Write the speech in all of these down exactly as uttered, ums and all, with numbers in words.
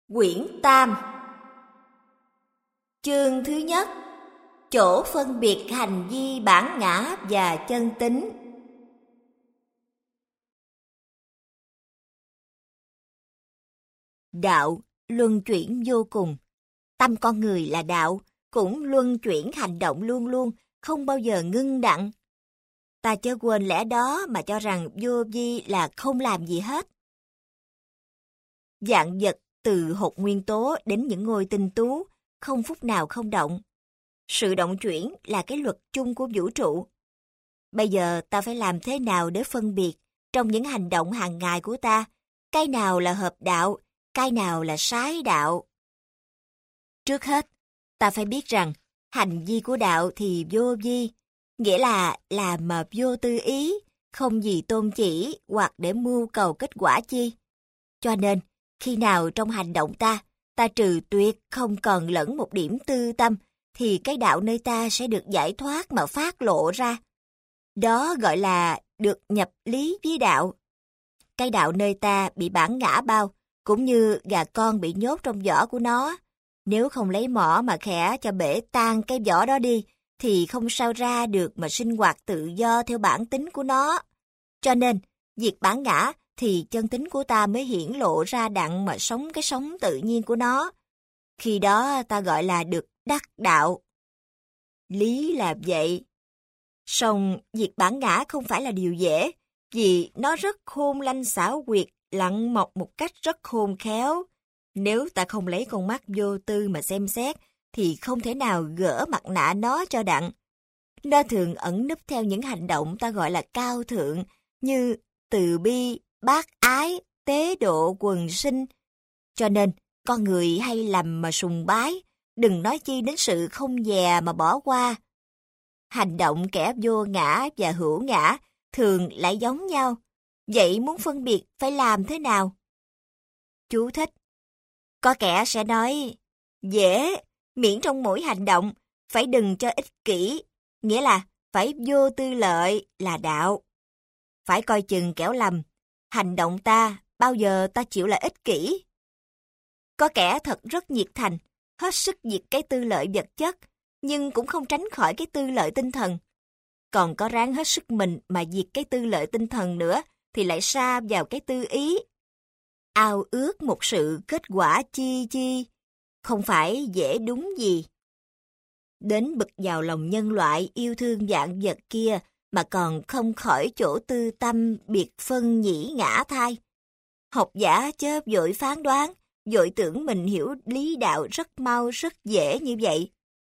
Quyển Tam. Chương thứ nhất. Chỗ phân biệt hành vi bản ngã và chân tính. Đạo luân chuyển vô cùng. Tâm con người là đạo, cũng luân chuyển hành động luôn luôn, không bao giờ ngưng đặng. Ta chớ quên lẽ đó mà cho rằng vô vi là không làm gì hết. Vạn vật từ hột nguyên tố đến những ngôi tinh tú, không phút nào không động. Sự động chuyển là cái luật chung của vũ trụ. Bây giờ ta phải làm thế nào để phân biệt trong những hành động hàng ngày của ta, cái nào là hợp đạo, cái nào là trái đạo. Trước hết, ta phải biết rằng hành vi của đạo thì vô vi, nghĩa là làm mà vô tư ý, không gì tôn chỉ hoặc để mưu cầu kết quả chi. Cho nên, khi nào trong hành động ta, ta trừ tuyệt không còn lẫn một điểm tư tâm, thì cái đạo nơi ta sẽ được giải thoát mà phát lộ ra. Đó gọi là được nhập lý với đạo. Cái đạo nơi ta bị bản ngã bao, cũng như gà con bị nhốt trong vỏ của nó. Nếu không lấy mỏ mà khẽ cho bể tan cái vỏ đó đi, thì không sao ra được mà sinh hoạt tự do theo bản tính của nó. Cho nên, diệt bản ngã thì chân tính của ta mới hiển lộ ra đặng mà sống cái sống tự nhiên của nó. Khi đó ta gọi là được đắc đạo. Lý là vậy. Song diệt bản ngã không phải là điều dễ, vì nó rất khôn lanh xảo quyệt, lặn mọc một cách rất khôn khéo. Nếu ta không lấy con mắt vô tư mà xem xét, thì không thể nào gỡ mặt nạ nó cho đặng. Nó thường ẩn núp theo những hành động ta gọi là cao thượng, như từ bi, bác ái, tế độ, quần sinh. Cho nên, con người hay lầm mà sùng bái, đừng nói chi đến sự không dè mà bỏ qua. Hành động kẻ vô ngã và hữu ngã thường lại giống nhau. Vậy muốn phân biệt phải làm thế nào? Chú thích. Có kẻ sẽ nói, dễ, miễn trong mỗi hành động, phải đừng cho ích kỷ, nghĩa là phải vô tư lợi là đạo. Phải coi chừng kẻo lầm, hành động ta, bao giờ ta chịu là ích kỷ. Có kẻ thật rất nhiệt thành, hết sức diệt cái tư lợi vật chất, nhưng cũng không tránh khỏi cái tư lợi tinh thần. Còn có ráng hết sức mình mà diệt cái tư lợi tinh thần nữa, thì lại sa vào cái tư ý. Ao ước một sự kết quả chi chi, không phải dễ đúng gì. Đến bực vào lòng nhân loại yêu thương vạn vật kia, mà còn không khỏi chỗ tư tâm biệt phân nhĩ ngã thai. Học giả chớ vội phán đoán, vội tưởng mình hiểu lý đạo rất mau rất dễ như vậy.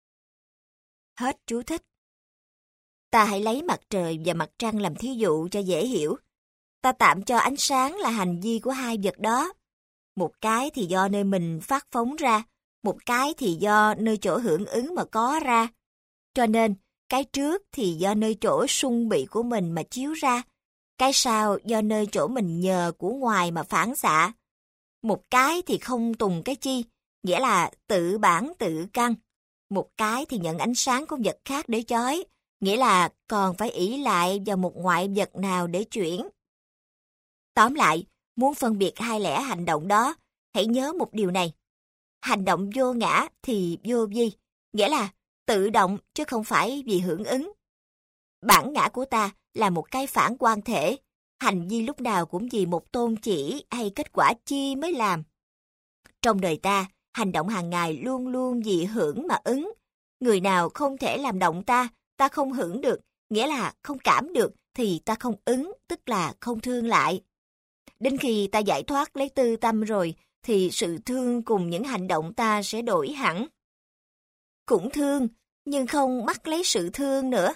Hết chú thích. Ta hãy lấy mặt trời và mặt trăng làm thí dụ cho dễ hiểu. Ta tạm cho ánh sáng là hành vi của hai vật đó. Một cái thì do nơi mình phát phóng ra, một cái thì do nơi chỗ hưởng ứng mà có ra. Cho nên, cái trước thì do nơi chỗ sung bị của mình mà chiếu ra, cái sau do nơi chỗ mình nhờ của ngoài mà phản xạ. Một cái thì không tùng cái chi, nghĩa là tự bản tự căn. Một cái thì nhận ánh sáng của vật khác để chói, nghĩa là còn phải ỷ lại vào một ngoại vật nào để chuyển. Tóm lại, muốn phân biệt hai lẽ hành động đó, hãy nhớ một điều này. Hành động vô ngã thì vô vi, nghĩa là tự động chứ không phải vì hưởng ứng. Bản ngã của ta là một cái phản quan thể, hành vi lúc nào cũng vì một tôn chỉ hay kết quả chi mới làm. Trong đời ta, hành động hàng ngày luôn luôn vì hưởng mà ứng. Người nào không thể làm động ta, ta không hưởng được, nghĩa là không cảm được, thì ta không ứng, tức là không thương lại. Đến khi ta giải thoát lấy tư tâm rồi, thì sự thương cùng những hành động ta sẽ đổi hẳn. Cũng thương, nhưng không mắc lấy sự thương nữa.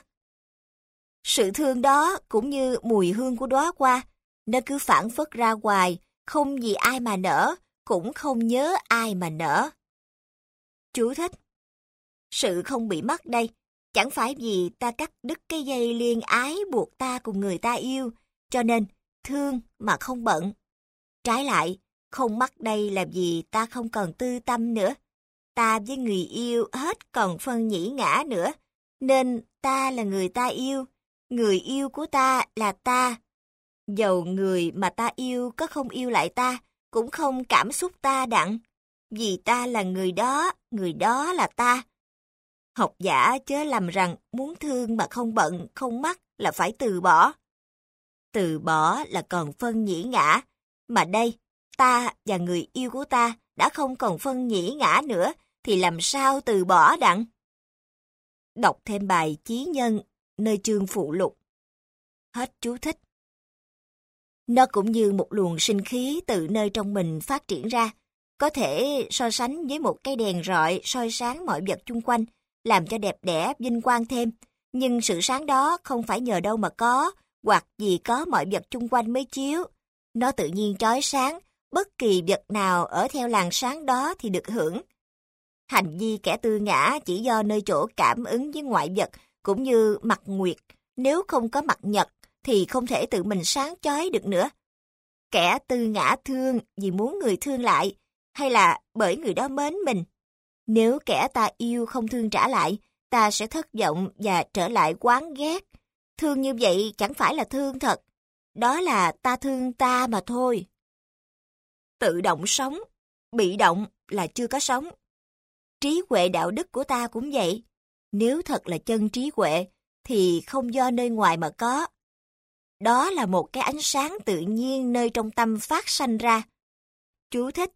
Sự thương đó cũng như mùi hương của đóa hoa, nó cứ phảng phất ra hoài, không vì ai mà nở, cũng không nhớ ai mà nở. Chú thích. Sự không bị mất đây, chẳng phải vì ta cắt đứt cái dây liên ái buộc ta cùng người ta yêu, cho nên thương mà không bận. Trái lại, không mắc đây là vì ta không còn tư tâm nữa. Ta với người yêu hết còn phân nhĩ ngã nữa, nên ta là người ta yêu, người yêu của ta là ta. Dầu người mà ta yêu có không yêu lại ta, cũng không cảm xúc ta đặng. vì ta là người đó, người đó là ta. Học giả chớ lầm rằng muốn thương mà không bận, không mắc là phải từ bỏ. Từ bỏ là còn phân nhĩ ngã, mà đây, ta và người yêu của ta đã không còn phân nhĩ ngã nữa, thì làm sao từ bỏ đặng? Đọc thêm bài Chí Nhân nơi chương phụ lục. Hết chú thích. Nó cũng như một luồng sinh khí từ nơi trong mình phát triển ra, có thể so sánh với một cái đèn rọi soi sáng mọi vật chung quanh, làm cho đẹp đẽ, vinh quang thêm. Nhưng sự sáng đó không phải nhờ đâu mà có, hoặc vì có mọi vật chung quanh mới chiếu. Nó tự nhiên chói sáng, bất kỳ vật nào ở theo làn sáng đó thì được hưởng. Hành vi kẻ tư ngã chỉ do nơi chỗ cảm ứng với ngoại vật, cũng như mặt nguyệt. Nếu không có mặt nhật, thì không thể tự mình sáng chói được nữa. Kẻ tư ngã thương vì muốn người thương lại, hay là bởi người đó mến mình. Nếu kẻ ta yêu không thương trả lại, ta sẽ thất vọng và trở lại oán ghét. Thương như vậy chẳng phải là thương thật. Đó là ta thương ta mà thôi. Tự động sống, bị động là chưa có sống. Trí huệ đạo đức của ta cũng vậy. Nếu thật là chân trí huệ, thì không do nơi ngoài mà có. Đó là một cái ánh sáng tự nhiên nơi trong tâm phát sanh ra. Chú thích.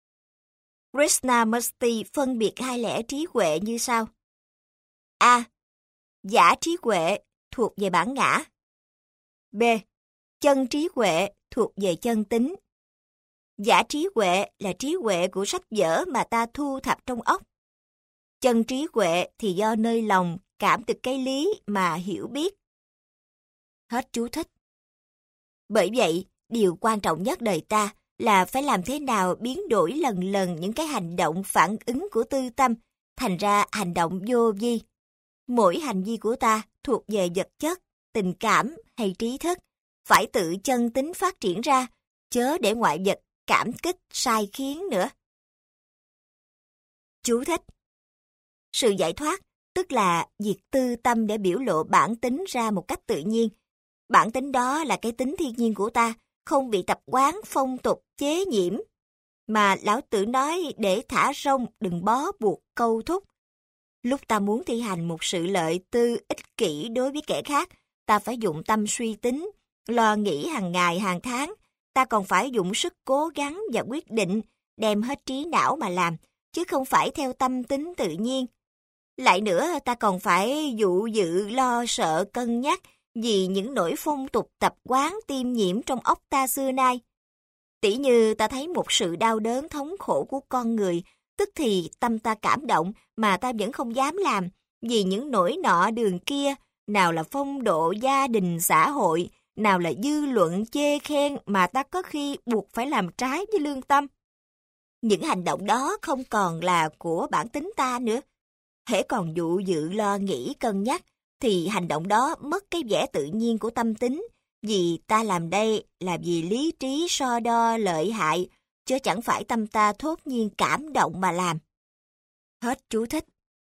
Krishnamurti phân biệt hai lẽ trí huệ như sau. A. Giả trí huệ thuộc về bản ngã. B. Chân trí huệ thuộc về chân tính. Giả trí huệ là trí huệ của sách vở mà ta thu thập trong óc. Chân trí huệ thì do nơi lòng cảm được cái lý mà hiểu biết. Hết chú thích. Bởi vậy, điều quan trọng nhất đời ta là phải làm thế nào biến đổi lần lần những cái hành động phản ứng của tư tâm thành ra hành động vô vi. Mỗi hành vi của ta thuộc về vật chất, tình cảm hay trí thức, phải tự chân tính phát triển ra, chớ để ngoại vật cảm kích sai khiến nữa. Chú thích. Sự giải thoát tức là việc tư tâm để biểu lộ bản tính ra một cách tự nhiên. Bản tính đó là cái tính thiên nhiên của ta, không bị tập quán phong tục chế nhiễm. Mà Lão Tử nói để thả rông, đừng bó buộc câu thúc. Lúc ta muốn thi hành một sự lợi tư ích kỷ đối với kẻ khác, ta phải dụng tâm suy tính, lo nghĩ hàng ngày hàng tháng. Ta còn phải dụng sức cố gắng và quyết định, đem hết trí não mà làm, chứ không phải theo tâm tính tự nhiên. Lại nữa, ta còn phải dụ dự lo sợ cân nhắc vì những nỗi phong tục tập quán tiêm nhiễm trong óc ta xưa nay. Tỉ như ta thấy một sự đau đớn thống khổ của con người, tức thì tâm ta cảm động mà ta vẫn không dám làm, vì những nỗi nọ đường kia, nào là phong độ gia đình xã hội, nào là dư luận chê khen mà ta có khi buộc phải làm trái với lương tâm. Những hành động đó không còn là của bản tính ta nữa. Hễ còn dụ dự lo nghĩ cân nhắc, thì hành động đó mất cái vẻ tự nhiên của tâm tính, vì ta làm đây là vì lý trí so đo lợi hại, chứ chẳng phải tâm ta thốt nhiên cảm động mà làm. Hết chú thích.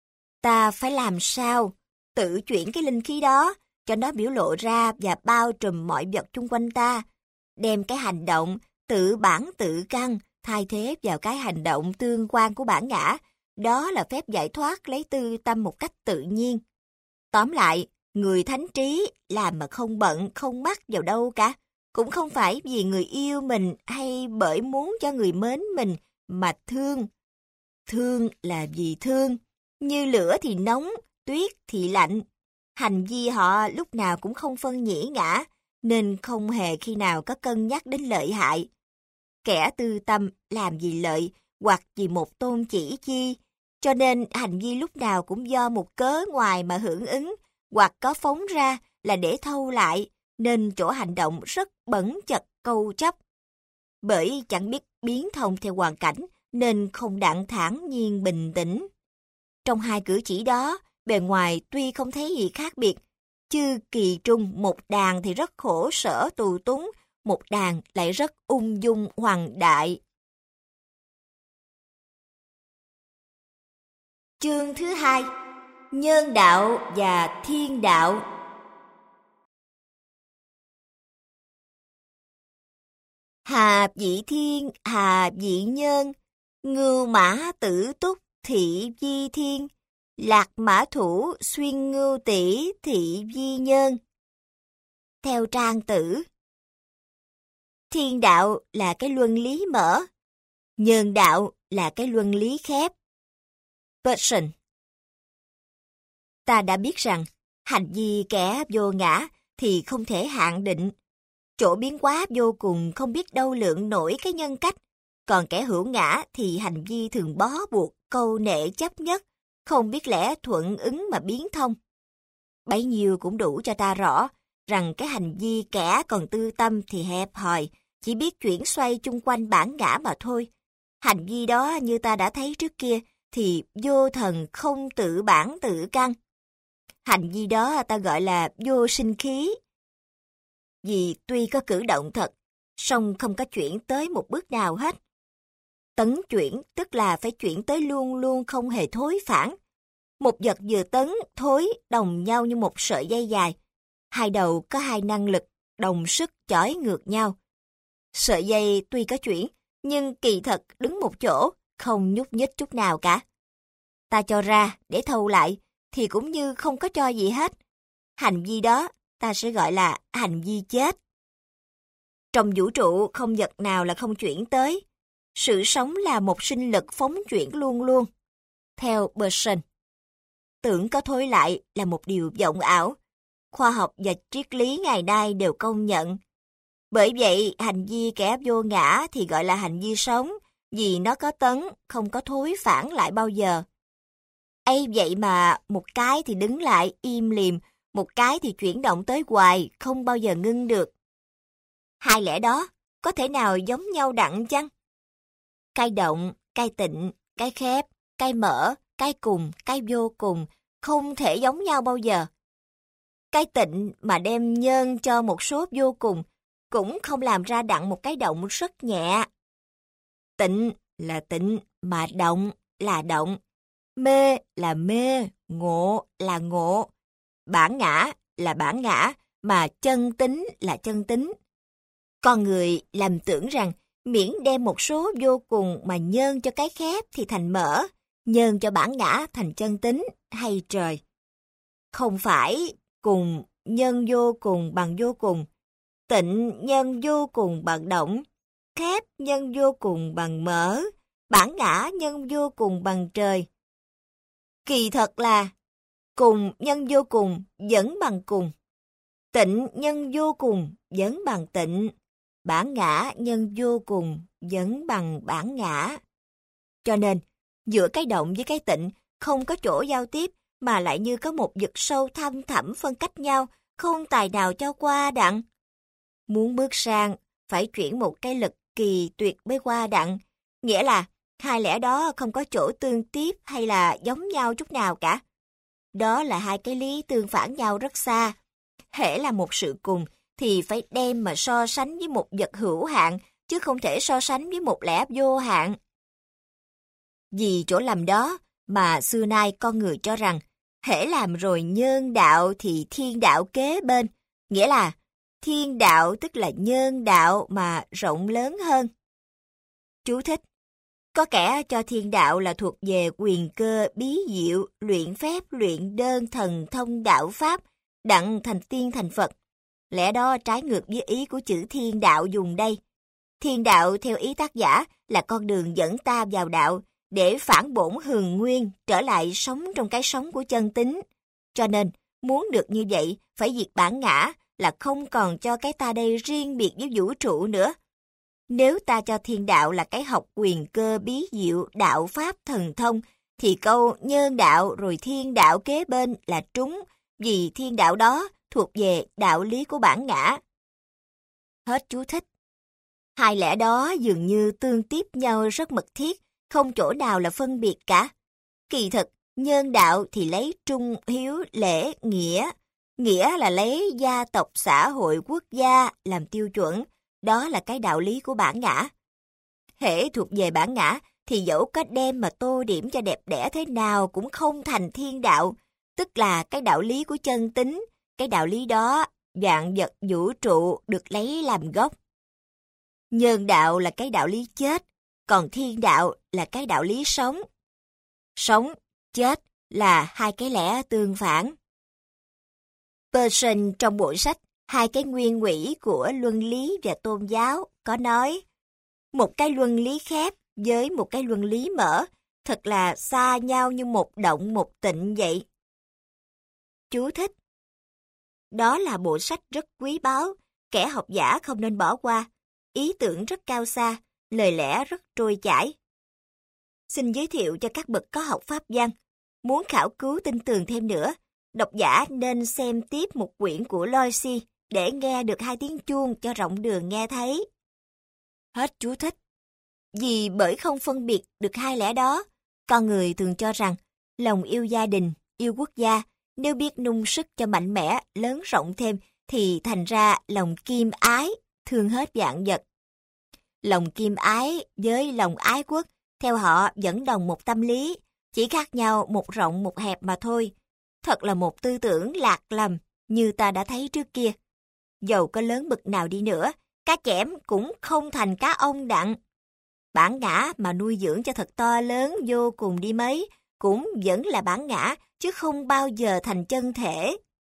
Ta phải làm sao tự chuyển cái linh khí đó, cho nó biểu lộ ra và bao trùm mọi vật chung quanh ta, đem cái hành động tự bản tự căn thay thế vào cái hành động tương quan của bản ngã. Đó là phép giải thoát lấy tư tâm một cách tự nhiên. Tóm lại, người thánh trí làm mà không bận, không mắc vào đâu cả. Cũng không phải vì người yêu mình hay bởi muốn cho người mến mình mà thương. Thương là vì thương. Như lửa thì nóng, tuyết thì lạnh. Hành vi họ lúc nào cũng không phân nhĩ ngã, nên không hề khi nào có cân nhắc đến lợi hại. Kẻ tư tâm làm vì lợi hoặc vì một tôn chỉ chi, cho nên hành vi lúc nào cũng do một cớ ngoài mà hưởng ứng, hoặc có phóng ra là để thâu lại, nên chỗ hành động rất bẩn chật câu chấp. Bởi chẳng biết biến thông theo hoàn cảnh, nên không đặng thản nhiên bình tĩnh. Trong hai cử chỉ đó, bề ngoài tuy không thấy gì khác biệt, chứ kỳ trung một đàn thì rất khổ sở tù túng, một đàn lại rất ung dung hoàng đại. Chương thứ hai: Nhân đạo và thiên đạo. Hà vị thiên, hà vị nhân, Ngưu mã tử túc thị vi thiên, lạc mã thủ xuyên ngưu tỷ thị vi nhân. Theo Trang Tử, thiên đạo là cái luân lý mở, nhân đạo là cái luân lý khép. Person. Ta đã biết rằng, hành vi kẻ vô ngã thì không thể hạn định. Chỗ biến hóa vô cùng không biết đâu lượng nổi cái nhân cách, còn kẻ hữu ngã thì hành vi thường bó buộc, câu nệ chấp nhất, không biết lẽ thuận ứng mà biến thông. Bấy nhiêu cũng đủ cho ta rõ rằng cái hành vi kẻ còn tư tâm thì hẹp hòi, chỉ biết chuyển xoay chung quanh bản ngã mà thôi. Hành vi đó như ta đã thấy trước kia thì vô thần không tự bản tự căn. Hành vi đó ta gọi là vô sinh khí. Vì tuy có cử động thật, song không có chuyển tới một bước nào hết. Tấn chuyển tức là phải chuyển tới luôn luôn không hề thối phản. Một vật vừa tấn, thối đồng nhau như một sợi dây dài. Hai đầu có hai năng lực, đồng sức chói ngược nhau. Sợi dây tuy có chuyển, nhưng kỳ thật đứng một chỗ, không nhúc nhích chút nào cả. Ta cho ra để thâu lại, thì cũng như không có cho gì hết. Hành vi đó ta sẽ gọi là hành vi chết. Trong vũ trụ không vật nào là không chuyển tới. Sự sống là một sinh lực phóng chuyển luôn luôn. Theo Person, tưởng có thối lại là một điều vọng ảo. Khoa học và triết lý ngày nay đều công nhận. Bởi vậy, hành vi kẻ vô ngã thì gọi là hành vi sống, vì nó có tấn, không có thối phản lại bao giờ. Ấy vậy mà một cái thì đứng lại im lìm, một cái thì chuyển động tới hoài, không bao giờ ngưng được. Hai lẽ đó có thể nào giống nhau đặng chăng? Cái động, cái tịnh, cái khép, cái mở, cái cùng, cái vô cùng không thể giống nhau bao giờ. Cái tịnh mà đem nhân cho một số vô cùng cũng không làm ra đặng một cái động rất nhẹ. Tịnh là tịnh mà động là động. Mê là mê, ngộ là ngộ. Bản ngã là bản ngã, mà chân tính là chân tính. Con người làm tưởng rằng miễn đem một số vô cùng mà nhân cho cái khép thì thành mở, nhân cho bản ngã thành chân tính hay trời. Không phải cùng nhân vô cùng bằng vô cùng, tịnh nhân vô cùng bằng động, khép nhân vô cùng bằng mở, bản ngã nhân vô cùng bằng trời. Kỳ thật là cùng nhân vô cùng vẫn bằng cùng, tịnh nhân vô cùng vẫn bằng tịnh, bản ngã nhân vô cùng vẫn bằng bản ngã. Cho nên, giữa cái động với cái tịnh không có chỗ giao tiếp, mà lại như có một vực sâu thăm thẳm phân cách nhau, không tài nào cho qua đặng. Muốn bước sang, phải chuyển một cái lực kỳ tuyệt mới qua đặng, nghĩa là hai lẽ đó không có chỗ tương tiếp hay là giống nhau chút nào cả. Đó là hai cái lý tương phản nhau rất xa. Hễ là một sự cùng thì phải đem mà so sánh với một vật hữu hạn, chứ không thể so sánh với một lẽ vô hạn. Vì chỗ lầm đó mà xưa nay con người cho rằng hễ làm rồi nhân đạo thì thiên đạo kế bên, nghĩa là thiên đạo tức là nhân đạo mà rộng lớn hơn. Chú thích: có kẻ cho thiên đạo là thuộc về quyền cơ bí diệu, luyện phép, luyện đơn, thần thông đạo pháp, đặng thành tiên thành Phật. Lẽ đó trái ngược với ý của chữ thiên đạo dùng đây. Thiên đạo theo ý tác giả là con đường dẫn ta vào đạo, để phản bổn hường nguyên, trở lại sống trong cái sống của chân tính. Cho nên, muốn được như vậy, phải diệt bản ngã, là không còn cho cái ta đây riêng biệt với vũ trụ nữa. Nếu ta cho thiên đạo là cái học quyền cơ bí diệu, đạo pháp thần thông, thì câu nhân đạo rồi thiên đạo kế bên là trúng, vì thiên đạo đó thuộc về đạo lý của bản ngã. Hết chú thích. Hai lẽ đó dường như tương tiếp nhau rất mật thiết, không chỗ nào là phân biệt cả. Kỳ thực, nhân đạo thì lấy trung, hiếu, lễ, nghĩa. Nghĩa là lấy gia tộc, xã hội, quốc gia làm tiêu chuẩn. Đó là cái đạo lý của bản ngã. Hễ thuộc về bản ngã thì dẫu có đem mà tô điểm cho đẹp đẽ thế nào cũng không thành thiên đạo, tức là cái đạo lý của chân tính. Cái đạo lý đó, vạn vật vũ trụ được lấy làm gốc. Nhân đạo là cái đạo lý chết, còn thiên đạo là cái đạo lý sống. Sống, chết là hai cái lẽ tương phản. Pearson trong bộ sách Hai cái nguyên ủy của luân lý và tôn giáo có nói, một cái luân lý khép với một cái luân lý mở thật là xa nhau như một động một tịnh vậy. Chú thích. Đó là bộ sách rất quý báu, kẻ học giả không nên bỏ qua, ý tưởng rất cao xa, lời lẽ rất trôi chảy. Xin giới thiệu cho các bậc có học pháp văn, muốn khảo cứu tinh tường thêm nữa, độc giả nên xem tiếp một quyển của Loisy để nghe được hai tiếng chuông cho rộng đường nghe thấy. Hết chú thích. Vì bởi không phân biệt được hai lẽ đó, con người thường cho rằng lòng yêu gia đình, yêu quốc gia, nếu biết nung sức cho mạnh mẽ, lớn rộng thêm, thì thành ra lòng kim ái, thương hết vạn vật. Lòng kim ái với lòng ái quốc, theo họ vẫn đồng một tâm lý, chỉ khác nhau một rộng một hẹp mà thôi. Thật là một tư tưởng lạc lầm, như ta đã thấy trước kia. Dầu có lớn bực nào đi nữa, cá chẽm cũng không thành cá ông đặng. Bản ngã mà nuôi dưỡng cho thật to lớn vô cùng đi mấy, cũng vẫn là bản ngã, chứ không bao giờ thành chân thể.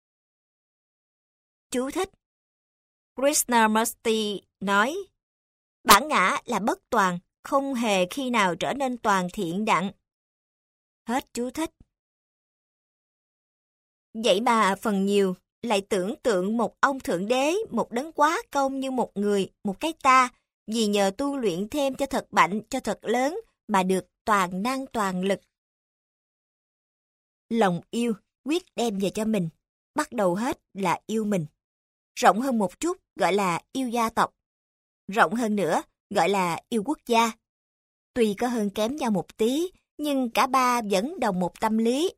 Chú thích. Krishnamurti nói, bản ngã là bất toàn, không hề khi nào trở nên toàn thiện đặng. Hết chú thích. Vậy mà phần nhiều lại tưởng tượng một ông thượng đế, một đấng quá công như một người, một cái ta, vì nhờ tu luyện thêm cho thật mạnh, cho thật lớn, mà được toàn năng toàn lực. Lòng yêu, quyết đem về cho mình, bắt đầu hết là yêu mình. Rộng hơn một chút gọi là yêu gia tộc. Rộng hơn nữa gọi là yêu quốc gia. Tuy có hơn kém nhau một tí, nhưng cả ba vẫn đồng một tâm lý.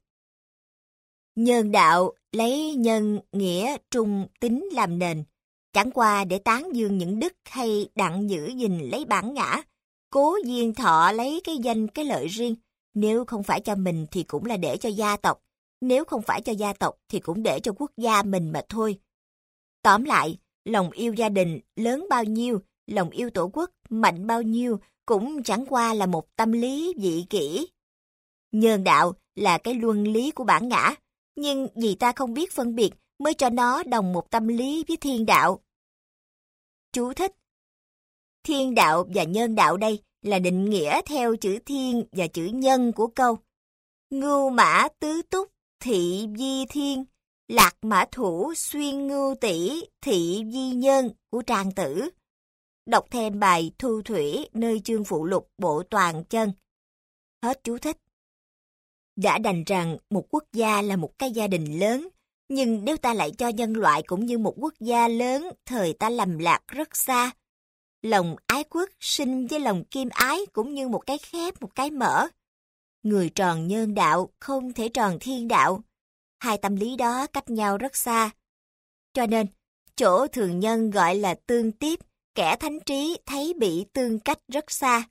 Nhân đạo lấy nhân, nghĩa, trung, tính làm nền, chẳng qua để tán dương những đức hay đặng giữ gìn lấy bản ngã, cố duyên thọ lấy cái danh cái lợi riêng, nếu không phải cho mình thì cũng là để cho gia tộc, nếu không phải cho gia tộc thì cũng để cho quốc gia mình mà thôi. Tóm lại, lòng yêu gia đình lớn bao nhiêu, lòng yêu tổ quốc mạnh bao nhiêu cũng chẳng qua là một tâm lý vị kỷ. Nhân đạo là cái luân lý của bản ngã, nhưng vì ta không biết phân biệt mới cho nó đồng một tâm lý với thiên đạo. Chú thích. Thiên đạo và nhân đạo đây là định nghĩa theo chữ thiên và chữ nhân của câu. Ngưu mã tứ túc thị vi thiên, lạc mã thủ xuyên ngưu tỷ thị vi nhân của Trang Tử. Đọc thêm bài Thu Thủy nơi chương phụ lục bộ toàn chân. Hết chú thích. Đã đành rằng một quốc gia là một cái gia đình lớn, nhưng nếu ta lại cho nhân loại cũng như một quốc gia lớn, thời ta lầm lạc rất xa. Lòng ái quốc sinh với lòng kim ái cũng như một cái khép, một cái mở. Người tròn nhân đạo không thể tròn thiên đạo. Hai tâm lý đó cách nhau rất xa. Cho nên, chỗ thường nhân gọi là tương tiếp, kẻ thánh trí thấy bị tương cách rất xa.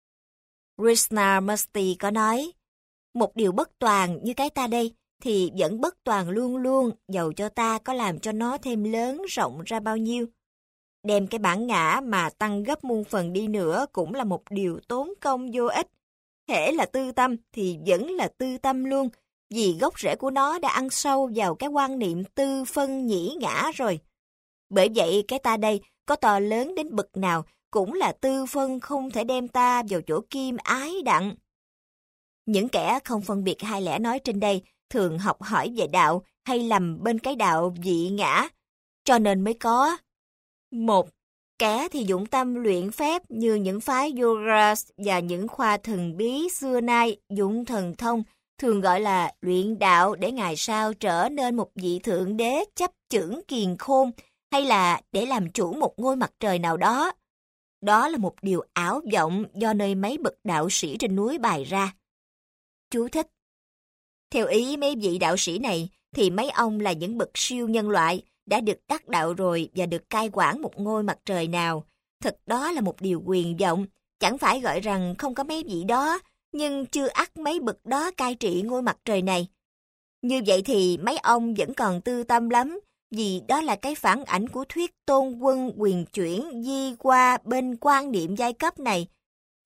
Krishnamurti có nói, một điều bất toàn như cái ta đây thì vẫn bất toàn luôn luôn, dầu cho ta có làm cho nó thêm lớn rộng ra bao nhiêu. Đem cái bản ngã mà tăng gấp muôn phần đi nữa cũng là một điều tốn công vô ích. Hễ là tư tâm thì vẫn là tư tâm luôn, vì gốc rễ của nó đã ăn sâu vào cái quan niệm tư phân nhĩ ngã rồi. Bởi vậy cái ta đây có to lớn đến bậc nào cũng là tư phân, không thể đem ta vào chỗ kim ái đặng. Những kẻ không phân biệt hai lẽ nói trên đây thường học hỏi về đạo hay lầm bên cái đạo vị ngã, cho nên mới có. Một, kẻ thì dụng tâm luyện phép như những phái yoga và những khoa thần bí xưa nay dụng thần thông, thường gọi là luyện đạo để ngày sau trở nên một vị thượng đế chấp chưởng kiền khôn, hay là để làm chủ một ngôi mặt trời nào đó. Đó là một điều ảo vọng do nơi mấy bậc đạo sĩ trên núi bày ra. Chú thích. Theo ý mấy vị đạo sĩ này, thì mấy ông là những bậc siêu nhân loại, đã được đắc đạo rồi và được cai quản một ngôi mặt trời nào. Thật đó là một điều huyền vọng, chẳng phải gọi rằng không có mấy vị đó, nhưng chưa ắt mấy bậc đó cai trị ngôi mặt trời này. Như vậy thì mấy ông vẫn còn tư tâm lắm, vì đó là cái phản ảnh của thuyết tôn quân quyền chuyển di qua bên quan niệm giai cấp này.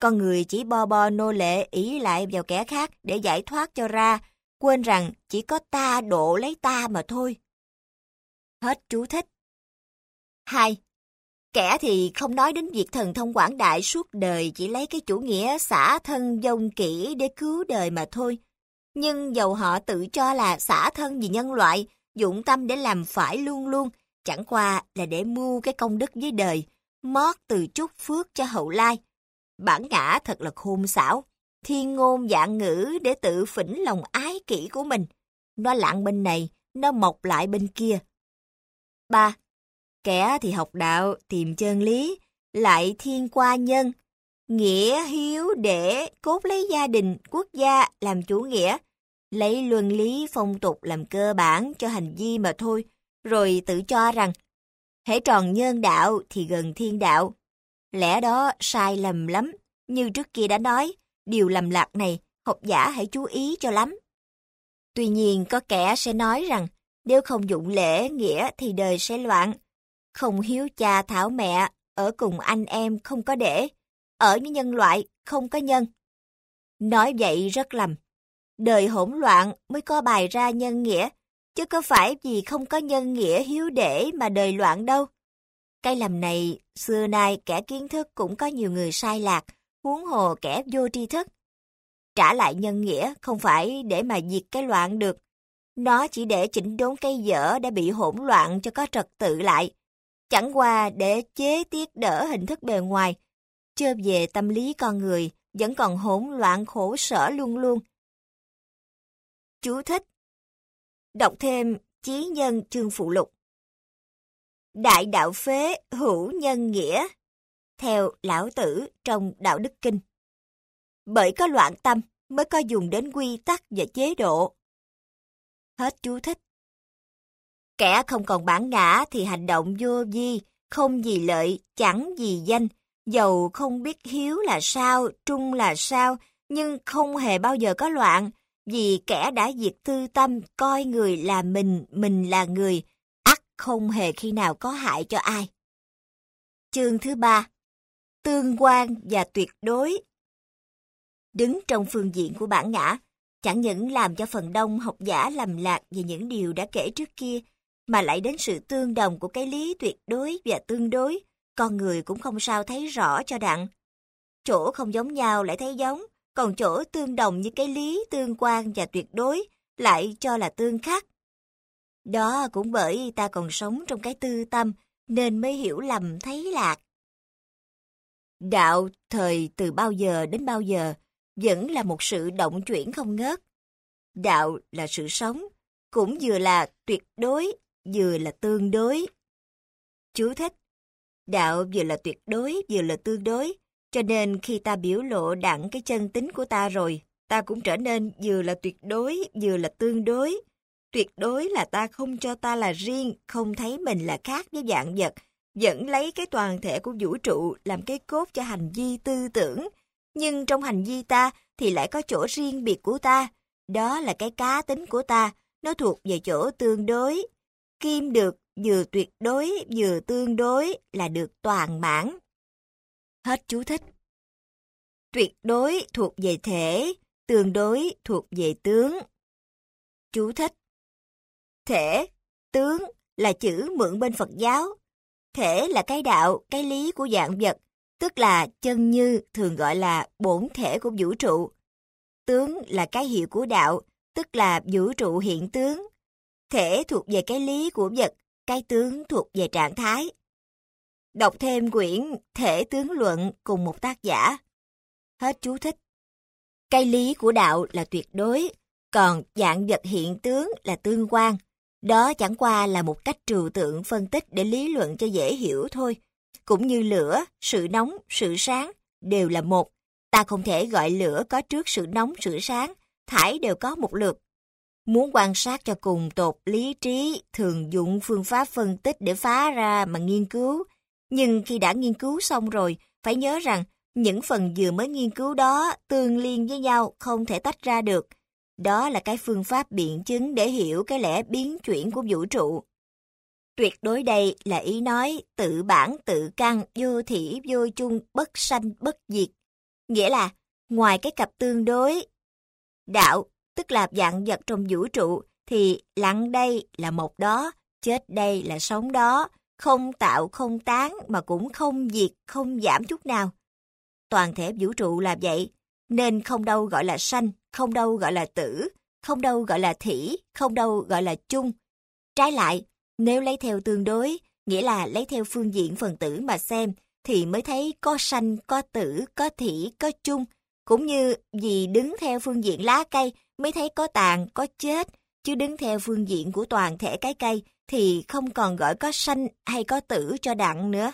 Con người chỉ bo bo nô lệ ỷ lại vào kẻ khác để giải thoát cho ra, quên rằng chỉ có ta độ lấy ta mà thôi. Hết chú thích. Hai. Kẻ thì không nói đến việc thần thông quảng đại suốt đời chỉ lấy cái chủ nghĩa xả thân vong kỹ để cứu đời mà thôi. Nhưng dầu họ tự cho là xả thân vì nhân loại, dụng tâm để làm phải luôn luôn, chẳng qua là để mưu cái công đức với đời, mót từ chút phước cho hậu lai. Bản ngã thật là khôn xảo, thiên ngôn vạn ngữ để tự phỉnh lòng ái kỷ của mình. Nó lặng bên này, nó mọc lại bên kia. Ba. Kẻ thì học đạo, tìm chân lý, lại thiên qua nhân, nghĩa hiếu để cốt lấy gia đình, quốc gia làm chủ nghĩa, lấy luân lý phong tục làm cơ bản cho hành vi mà thôi, rồi tự cho rằng hễ tròn nhân đạo thì gần thiên đạo. Lẽ đó sai lầm lắm, như trước kia đã nói, điều lầm lạc này học giả hãy chú ý cho lắm. Tuy nhiên có kẻ sẽ nói rằng nếu không dụng lễ nghĩa thì đời sẽ loạn, không hiếu cha thảo mẹ, ở cùng anh em không có để, ở với nhân loại không có nhân. Nói vậy rất lầm. Đời hỗn loạn mới có bài ra nhân nghĩa, chứ có phải vì không có nhân nghĩa hiếu để mà đời loạn đâu. Cái lầm này, xưa nay kẻ kiến thức cũng có nhiều người sai lạc, huống hồ kẻ vô tri thức. Trả lại nhân nghĩa không phải để mà diệt cái loạn được. Nó chỉ để chỉnh đốn cây dở đã bị hỗn loạn cho có trật tự lại. Chẳng qua để chế tiết đỡ hình thức bề ngoài, chơ về tâm lý con người vẫn còn hỗn loạn khổ sở luôn luôn. Chú thích. Đọc thêm Chí Nhân chương phụ lục. Đại đạo phế hữu nhân nghĩa, theo Lão Tử trong Đạo Đức Kinh. Bởi có loạn tâm mới có dùng đến quy tắc và chế độ. Hết chú thích. Kẻ không còn bản ngã thì hành động vô vi, không vì lợi, chẳng vì danh, dầu không biết hiếu là sao, trung là sao, nhưng không hề bao giờ có loạn, vì kẻ đã diệt tư tâm, coi người là mình, mình là người, ắt không hề khi nào có hại cho ai. Chương thứ ba. Tương quan và tuyệt đối. Đứng trong phương diện của bản ngã, chẳng những làm cho phần đông học giả lầm lạc về những điều đã kể trước kia, mà lại đến sự tương đồng của cái lý tuyệt đối và tương đối, con người cũng không sao thấy rõ cho đặng. Chỗ không giống nhau lại thấy giống, còn chỗ tương đồng như cái lý tương quan và tuyệt đối lại cho là tương khắc. Đó cũng bởi ta còn sống trong cái tư tâm nên mới hiểu lầm thấy lạc. Đạo thời từ bao giờ đến bao giờ vẫn là một sự động chuyển không ngớt. Đạo là sự sống, cũng vừa là tuyệt đối, vừa là tương đối. Chú thích. Đạo vừa là tuyệt đối, vừa là tương đối, cho nên khi ta biểu lộ đặng cái chân tính của ta rồi, ta cũng trở nên vừa là tuyệt đối, vừa là tương đối. Tuyệt đối là ta không cho ta là riêng, không thấy mình là khác với vạn vật, vẫn lấy cái toàn thể của vũ trụ làm cái cốt cho hành vi tư tưởng. Nhưng trong hành vi ta thì lại có chỗ riêng biệt của ta, đó là cái cá tính của ta, nó thuộc về chỗ tương đối. Kim được vừa tuyệt đối vừa tương đối là được toàn mãn. Hết chú thích. Tuyệt đối thuộc về thể, tương đối thuộc về tướng. Chú thích. Thể, tướng là chữ mượn bên Phật giáo. Thể là cái đạo, cái lý của vạn vật, tức là chân như thường gọi là bổn thể của vũ trụ. Tướng là cái hiệu của đạo, tức là vũ trụ hiện tướng. Thể thuộc về cái lý của vật, cái tướng thuộc về trạng thái. Đọc thêm quyển Thể tướng luận cùng một tác giả. Hết chú thích. Cái lý của đạo là tuyệt đối, còn dạng vật hiện tướng là tương quan. Đó chẳng qua là một cách trừu tượng phân tích để lý luận cho dễ hiểu thôi. Cũng như lửa, sự nóng, sự sáng đều là một. Ta không thể gọi lửa có trước sự nóng, sự sáng, thải đều có một lượt. Muốn quan sát cho cùng tột lý trí, thường dụng phương pháp phân tích để phá ra mà nghiên cứu. Nhưng khi đã nghiên cứu xong rồi, phải nhớ rằng những phần vừa mới nghiên cứu đó tương liên với nhau, không thể tách ra được. Đó là cái phương pháp biện chứng để hiểu cái lẽ biến chuyển của vũ trụ. Tuyệt đối đây là ý nói tự bản tự căn, vô thỉ vô chung, bất sanh bất diệt. Nghĩa là, ngoài cái cặp tương đối, đạo, tức là vạn vật trong vũ trụ, thì lặng đây là một đó, chết đây là sống đó, không tạo không tán mà cũng không diệt, không giảm chút nào. Toàn thể vũ trụ là vậy, nên không đâu gọi là sanh, không đâu gọi là tử, không đâu gọi là thỉ, không đâu gọi là chung. Trái lại, nếu lấy theo tương đối, nghĩa là lấy theo phương diện phần tử mà xem, thì mới thấy có sanh, có tử, có thỉ, có chung. Cũng như vì đứng theo phương diện lá cây mới thấy có tàn, có chết, chứ đứng theo phương diện của toàn thể cái cây thì không còn gọi có sanh hay có tử cho đặng nữa.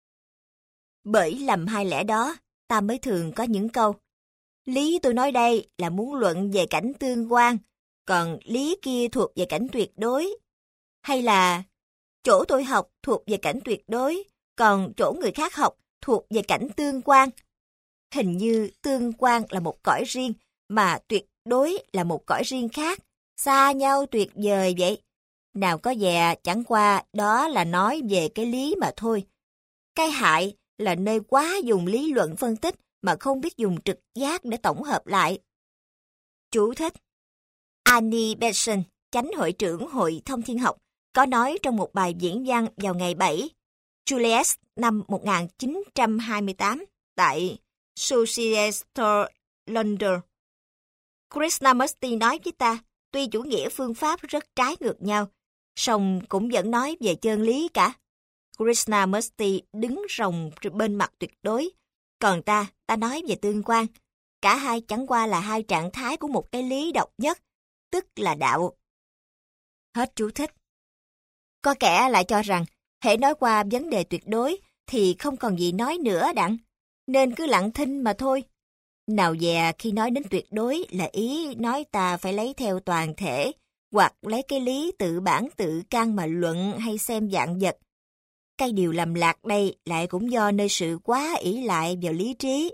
Bởi lầm hai lẽ đó, ta mới thường có những câu. Lý tôi nói đây là muốn luận về cảnh tương quan, còn lý kia thuộc về cảnh tuyệt đối. Hay là chỗ tôi học thuộc về cảnh tuyệt đối, còn chỗ người khác học thuộc về cảnh tương quan. Hình như tương quan là một cõi riêng, mà tuyệt đối là một cõi riêng khác, xa nhau tuyệt vời vậy. Nào có dè, chẳng qua đó là nói về cái lý mà thôi. Cái hại là nơi quá dùng lý luận phân tích mà không biết dùng trực giác để tổng hợp lại. Chú thích. Annie Besant, chánh hội trưởng Hội Thông thiên học, có nói trong một bài diễn văn vào ngày bảy Juliet năm một nghìn chín trăm hai mươi tám tại Society London. Krishnamurti nói với ta, tuy chủ nghĩa phương pháp rất trái ngược nhau, song cũng vẫn nói về chân lý cả. Krishnamurti đứng ròng bên mặt tuyệt đối, còn ta, ta nói về tương quan. Cả hai chẳng qua là hai trạng thái của một cái lý độc nhất, tức là đạo. Hết chú thích. Có kẻ lại cho rằng, hễ nói qua vấn đề tuyệt đối thì không còn gì nói nữa đặng, nên cứ lặng thinh mà thôi. Nào dè khi nói đến tuyệt đối là ý nói ta phải lấy theo toàn thể, hoặc lấy cái lý tự bản tự căn mà luận hay xem dạng vật. Cái điều lầm lạc đây lại cũng do nơi sự quá ỷ lại vào lý trí.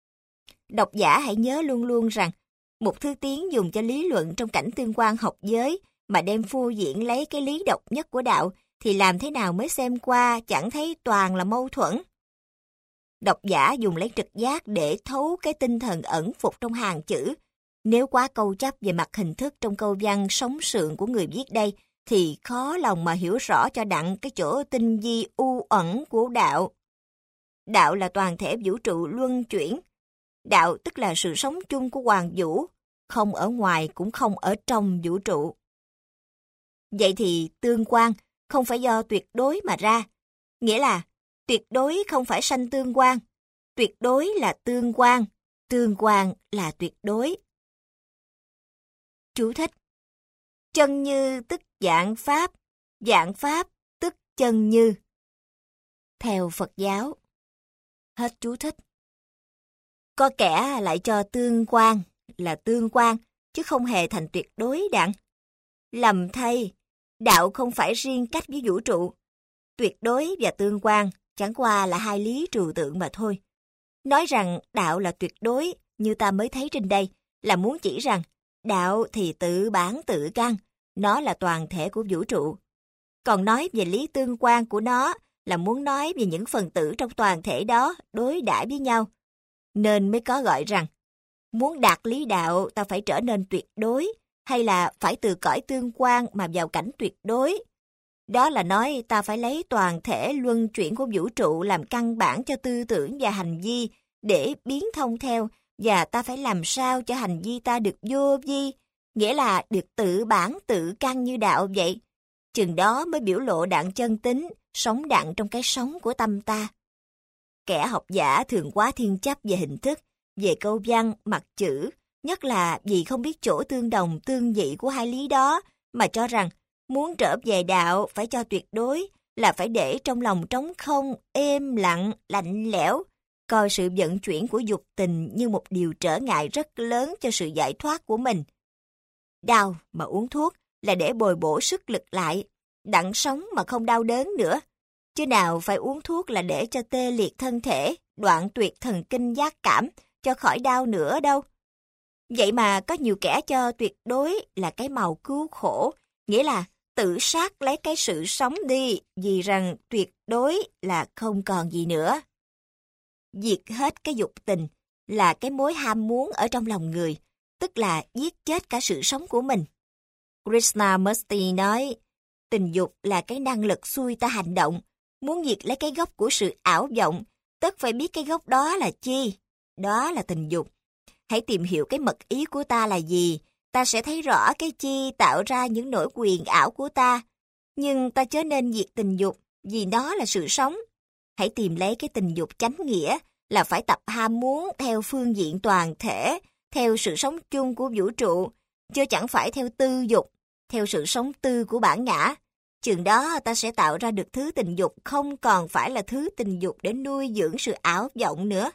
Độc giả hãy nhớ luôn luôn rằng, một thứ tiếng dùng cho lý luận trong cảnh tương quan học giới mà đem phô diễn lấy cái lý độc nhất của đạo thì làm thế nào mới xem qua chẳng thấy toàn là mâu thuẫn. Độc giả dùng lấy trực giác để thấu cái tinh thần ẩn phục trong hàng chữ. Nếu quá câu chấp về mặt hình thức trong câu văn sống sượng của người viết đây, thì khó lòng mà hiểu rõ cho đặng cái chỗ tinh vi u ẩn của đạo. Đạo là toàn thể vũ trụ luân chuyển. Đạo tức là sự sống chung của hoàn vũ, không ở ngoài cũng không ở trong vũ trụ. Vậy thì tương quan không phải do tuyệt đối mà ra, nghĩa là tuyệt đối không phải sanh tương quan, tuyệt đối là tương quan, tương quan là tuyệt đối. Chú thích. Chân như tức dạng pháp, dạng pháp tức chân như. Theo Phật giáo. Hết chú thích. Có kẻ lại cho tương quan là tương quan, chứ không hề thành tuyệt đối đặng. Lầm thay, đạo không phải riêng cách với vũ trụ. Tuyệt đối và tương quan chẳng qua là hai lý trừu tượng mà thôi. Nói rằng đạo là tuyệt đối, như ta mới thấy trên đây, là muốn chỉ rằng đạo thì tự bản tự căn, nó là toàn thể của vũ trụ. Còn nói về lý tương quan của nó là muốn nói về những phần tử trong toàn thể đó đối đãi với nhau. Nên mới có gọi rằng, muốn đạt lý đạo ta phải trở nên tuyệt đối, hay là phải từ cõi tương quan mà vào cảnh tuyệt đối. Đó là nói ta phải lấy toàn thể luân chuyển của vũ trụ làm căn bản cho tư tưởng và hành vi để biến thông theo, và ta phải làm sao cho hành vi ta được vô vi, nghĩa là được tự bản tự căn như đạo vậy. Chừng đó mới biểu lộ đặng chân tính, sống đặng trong cái sống của tâm ta. Kẻ học giả thường quá thiên chấp về hình thức, về câu văn, mặt chữ, nhất là vì không biết chỗ tương đồng tương dị của hai lý đó, mà cho rằng muốn trở về đạo phải cho tuyệt đối, là phải để trong lòng trống không, êm lặng, lạnh lẽo, coi sự vận chuyển của dục tình như một điều trở ngại rất lớn cho sự giải thoát của mình. Đau mà uống thuốc là để bồi bổ sức lực lại, đặng sống mà không đau đớn nữa. Chứ nào phải uống thuốc là để cho tê liệt thân thể, đoạn tuyệt thần kinh giác cảm, cho khỏi đau nữa đâu. Vậy mà có nhiều kẻ cho tuyệt đối là cái màu cứu khổ, nghĩa là tự sát lấy cái sự sống đi, vì rằng tuyệt đối là không còn gì nữa. Diệt hết cái dục tình là cái mối ham muốn ở trong lòng người, tức là giết chết cả sự sống của mình. Krishnamurti nói, tình dục là cái năng lực xui ta hành động, muốn diệt lấy cái gốc của sự ảo vọng, tất phải biết cái gốc đó là chi. Đó là tình dục. Hãy tìm hiểu cái mật ý của ta là gì, ta sẽ thấy rõ cái chi tạo ra những nỗi quyền ảo của ta. Nhưng ta chớ nên diệt tình dục, vì nó là sự sống. Hãy tìm lấy cái tình dục chánh nghĩa, là phải tập ham muốn theo phương diện toàn thể, theo sự sống chung của vũ trụ, chứ chẳng phải theo tư dục, theo sự sống tư của bản ngã. Chừng đó ta sẽ tạo ra được thứ tình dục không còn phải là thứ tình dục để nuôi dưỡng sự ảo vọng nữa.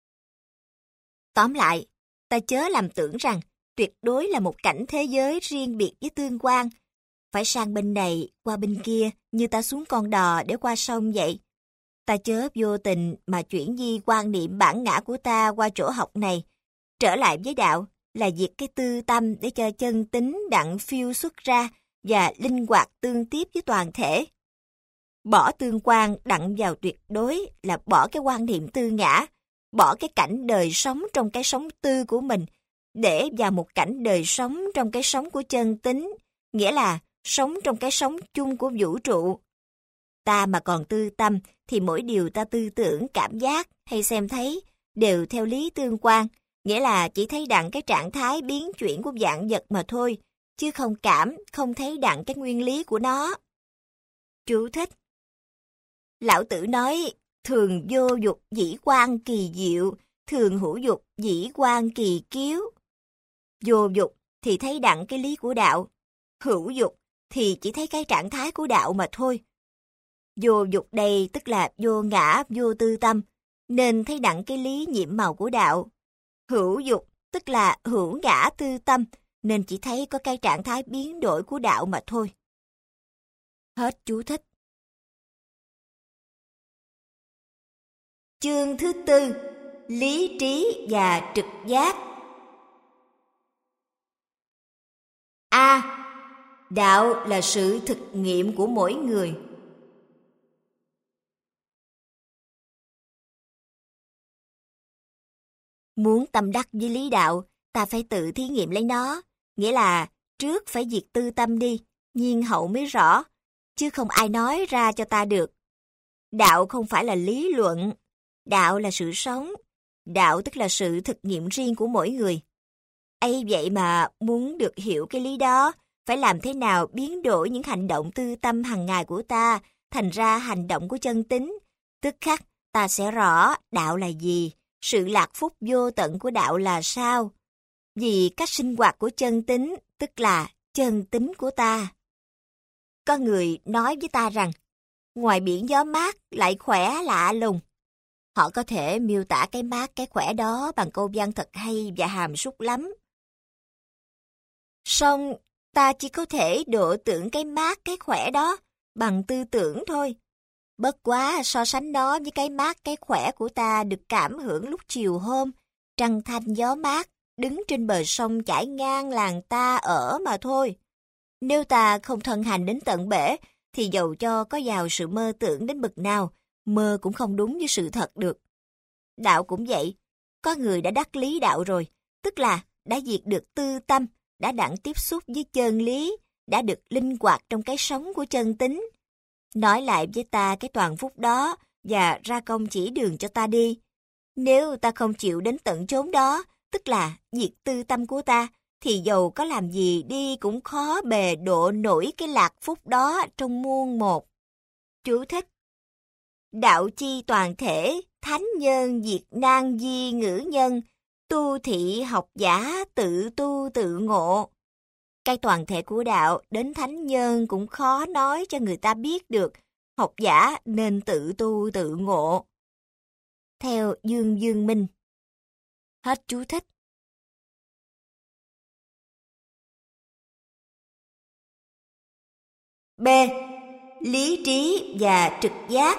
Tóm lại, ta chớ làm tưởng rằng tuyệt đối là một cảnh thế giới riêng biệt với tương quan. Phải sang bên này, qua bên kia, như ta xuống con đò để qua sông vậy. Ta chớ vô tình mà chuyển di quan niệm bản ngã của ta qua chỗ học này. Trở lại với đạo là diệt cái tư tâm để cho chân tính đặng phiêu xuất ra và linh hoạt tương tiếp với toàn thể. Bỏ tương quan đặng vào tuyệt đối là bỏ cái quan niệm tư ngã, bỏ cái cảnh đời sống trong cái sống tư của mình, để vào một cảnh đời sống trong cái sống của chân tính, nghĩa là sống trong cái sống chung của vũ trụ. Ta mà còn tư tâm thì mỗi điều ta tư tưởng, cảm giác hay xem thấy đều theo lý tương quan, nghĩa là chỉ thấy đặng cái trạng thái biến chuyển của vạn vật mà thôi, chứ không cảm, không thấy đặng cái nguyên lý của nó. Chú thích. Lão Tử nói, thường vô dục dĩ quan kỳ diệu, thường hữu dục dĩ quan kỳ kiếu. Vô dục thì thấy đặng cái lý của đạo, hữu dục thì chỉ thấy cái trạng thái của đạo mà thôi. Vô dục đây tức là vô ngã, vô tư tâm, nên thấy đặng cái lý nhiệm màu của đạo. Hữu dục tức là hữu ngã tư tâm, nên chỉ thấy có cái trạng thái biến đổi của đạo mà thôi. Hết chú thích. Chương thứ tư, lý trí và trực giác. A. Đạo là sự thực nghiệm của mỗi người. Muốn tâm đắc với lý đạo, ta phải tự thí nghiệm lấy nó, nghĩa là trước phải diệt tư tâm đi, nhiên hậu mới rõ, chứ không ai nói ra cho ta được. Đạo không phải là lý luận, đạo là sự sống, đạo tức là sự thực nghiệm riêng của mỗi người. Ấy vậy mà muốn được hiểu cái lý đó, phải làm thế nào biến đổi những hành động tư tâm hàng ngày của ta thành ra hành động của chân tính, tức khắc ta sẽ rõ đạo là gì, sự lạc phúc vô tận của đạo là sao. Vì cách sinh hoạt của chân tính, tức là chân tính của ta. Có người nói với ta rằng, ngoài biển gió mát lại khỏe lạ lùng. Họ có thể miêu tả cái mát cái khỏe đó bằng câu văn thật hay và hàm súc lắm. Song ta chỉ có thể độ tưởng cái mát cái khỏe đó bằng tư tưởng thôi. Bất quá so sánh nó với cái mát cái khỏe của ta được cảm hưởng lúc chiều hôm, trăng thanh gió mát, đứng trên bờ sông chảy ngang làng ta ở mà thôi. Nếu ta không thân hành đến tận bể, thì dầu cho có vào sự mơ tưởng đến bậc nào, mơ cũng không đúng với sự thật được. Đạo cũng vậy, có người đã đắc lý đạo rồi, tức là đã diệt được tư tâm, đã đặng tiếp xúc với chân lý, đã được linh hoạt trong cái sống của chân tính. Nói lại với ta cái toàn phúc đó và ra công chỉ đường cho ta đi. Nếu ta không chịu đến tận chốn đó, tức là diệt tư tâm của ta, thì dầu có làm gì đi cũng khó bề độ nổi cái lạc phúc đó trong muôn một. Chú thích. Đạo chi toàn thể, thánh nhân diệt nan di ngữ nhân, tu thị học giả tự tu tự ngộ. Cái toàn thể của đạo đến thánh nhân cũng khó nói cho người ta biết được, học giả nên tự tu tự ngộ. Theo Dương Dương Minh. Hết chú thích. B. Lý trí và trực giác.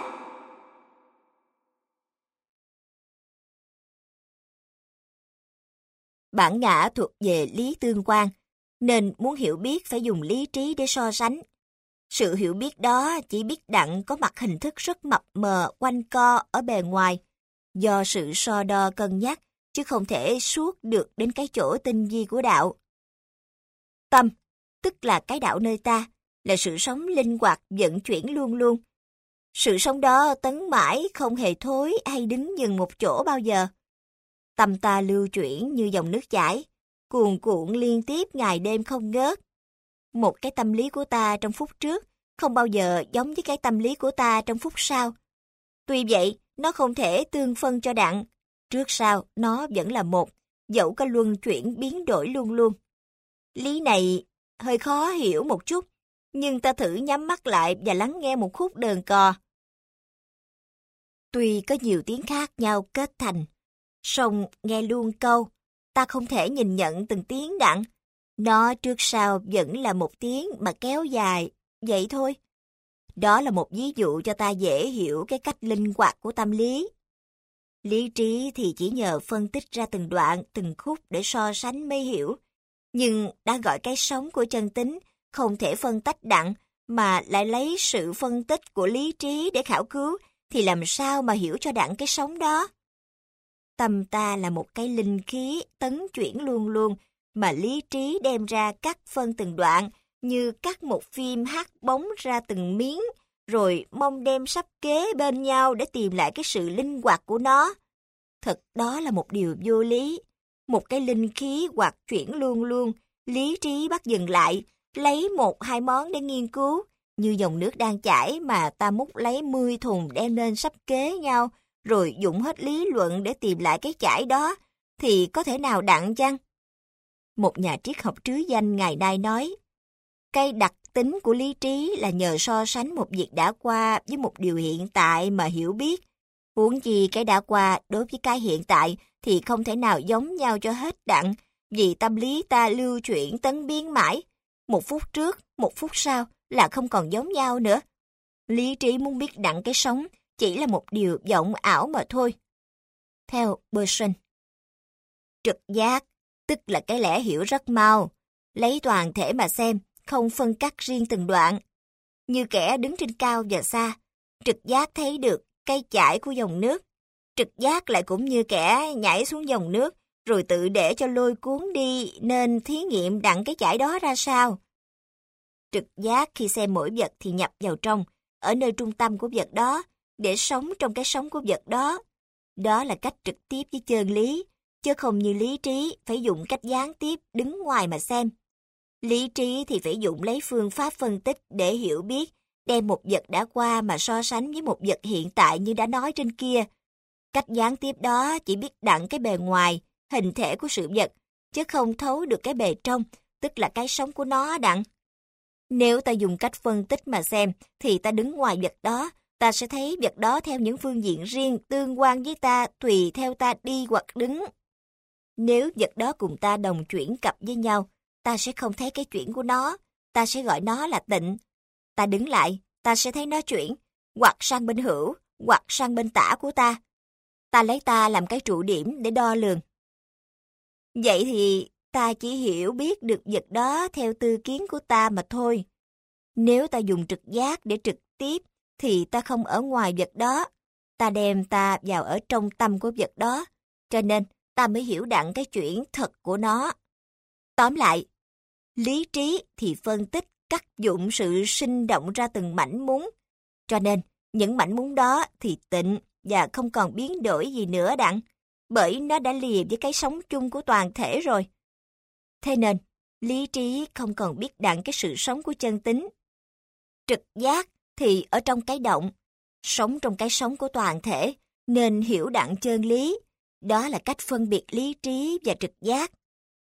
Bản ngã thuộc về lý tương quan, nên muốn hiểu biết phải dùng lý trí để so sánh. Sự hiểu biết đó chỉ biết đặng có mặt hình thức rất mập mờ, quanh co ở bề ngoài. Do sự so đo cân nhắc, chứ không thể suốt được đến cái chỗ tinh vi của đạo. Tâm, tức là cái đạo nơi ta, là sự sống linh hoạt vận chuyển luôn luôn. Sự sống đó tấn mãi không hề thối hay đứng dừng một chỗ bao giờ. Tâm ta lưu chuyển như dòng nước chảy, cuồn cuộn liên tiếp ngày đêm không ngớt. Một cái tâm lý của ta trong phút trước không bao giờ giống với cái tâm lý của ta trong phút sau. Tuy vậy, nó không thể tương phân cho đặng. Trước sau, nó vẫn là một, dẫu có luân chuyển biến đổi luôn luôn. Lý này hơi khó hiểu một chút, nhưng ta thử nhắm mắt lại và lắng nghe một khúc đờn cò. Tuy có nhiều tiếng khác nhau kết thành, song nghe luôn câu, ta không thể nhìn nhận từng tiếng đặng. Nó trước sau vẫn là một tiếng mà kéo dài, vậy thôi. Đó là một ví dụ cho ta dễ hiểu cái cách linh hoạt của tâm lý. Lý trí thì chỉ nhờ phân tích ra từng đoạn, từng khúc để so sánh mới hiểu. Nhưng đã gọi cái sống của chân tính không thể phân tách đặng, mà lại lấy sự phân tích của lý trí để khảo cứu, thì làm sao mà hiểu cho đặng cái sống đó? Tâm ta là một cái linh khí tấn chuyển luôn luôn, mà lý trí đem ra cắt phân từng đoạn, như cắt một phim hát bóng ra từng miếng, rồi mong đem sắp kế bên nhau để tìm lại cái sự linh hoạt của nó. Thật đó là một điều vô lý. Một cái linh khí hoạt chuyển luôn luôn, lý trí bắt dừng lại, lấy một hai món để nghiên cứu, như dòng nước đang chảy mà ta múc lấy mươi thùng đem lên sắp kế nhau, rồi dụng hết lý luận để tìm lại cái chải đó, thì có thể nào đặng chăng? Một nhà triết học trứ danh ngày nay nói, cái đặc tính của lý trí là nhờ so sánh một việc đã qua với một điều hiện tại mà hiểu biết. Huống chi cái đã qua đối với cái hiện tại thì không thể nào giống nhau cho hết đặng, vì tâm lý ta lưu chuyển tấn biến mãi. Một phút trước, một phút sau là không còn giống nhau nữa. Lý trí muốn biết đặng cái sống chỉ là một điều vọng ảo mà thôi. Theo Bergson, trực giác, tức là cái lẽ hiểu rất mau, lấy toàn thể mà xem, không phân cắt riêng từng đoạn. Như kẻ đứng trên cao và xa, trực giác thấy được cái chảy của dòng nước. Trực giác lại cũng như kẻ nhảy xuống dòng nước, rồi tự để cho lôi cuốn đi, nên thí nghiệm đặng cái chảy đó ra sao. Trực giác khi xem mỗi vật thì nhập vào trong, ở nơi trung tâm của vật đó, để sống trong cái sống của vật đó. Đó là cách trực tiếp với chân lý, chứ không như lý trí phải dùng cách gián tiếp đứng ngoài mà xem. Lý trí thì phải dùng lấy phương pháp phân tích để hiểu biết, đem một vật đã qua mà so sánh với một vật hiện tại như đã nói trên kia. Cách gián tiếp đó chỉ biết đặng cái bề ngoài, hình thể của sự vật, chứ không thấu được cái bề trong, tức là cái sống của nó đặng. Nếu ta dùng cách phân tích mà xem, thì ta đứng ngoài vật đó, ta sẽ thấy vật đó theo những phương diện riêng tương quan với ta tùy theo ta đi hoặc đứng. Nếu vật đó cùng ta đồng chuyển cặp với nhau, ta sẽ không thấy cái chuyển của nó, ta sẽ gọi nó là tịnh. Ta đứng lại, ta sẽ thấy nó chuyển, hoặc sang bên hữu, hoặc sang bên tả của ta. Ta lấy ta làm cái trụ điểm để đo lường. Vậy thì ta chỉ hiểu biết được vật đó theo tư kiến của ta mà thôi. Nếu ta dùng trực giác để trực tiếp, thì ta không ở ngoài vật đó. Ta đem ta vào ở trong tâm của vật đó. Cho nên, ta mới hiểu đặng cái chuyện thật của nó. Tóm lại, lý trí thì phân tích, cắt dụng sự sinh động ra từng mảnh mún. Cho nên, những mảnh mún đó thì tịnh và không còn biến đổi gì nữa đặng, bởi nó đã lìa với cái sống chung của toàn thể rồi. Thế nên, lý trí không còn biết đặng cái sự sống của chân tính. Trực giác thì ở trong cái động, sống trong cái sống của toàn thể, nên hiểu đặng chân lý. Đó là cách phân biệt lý trí và trực giác.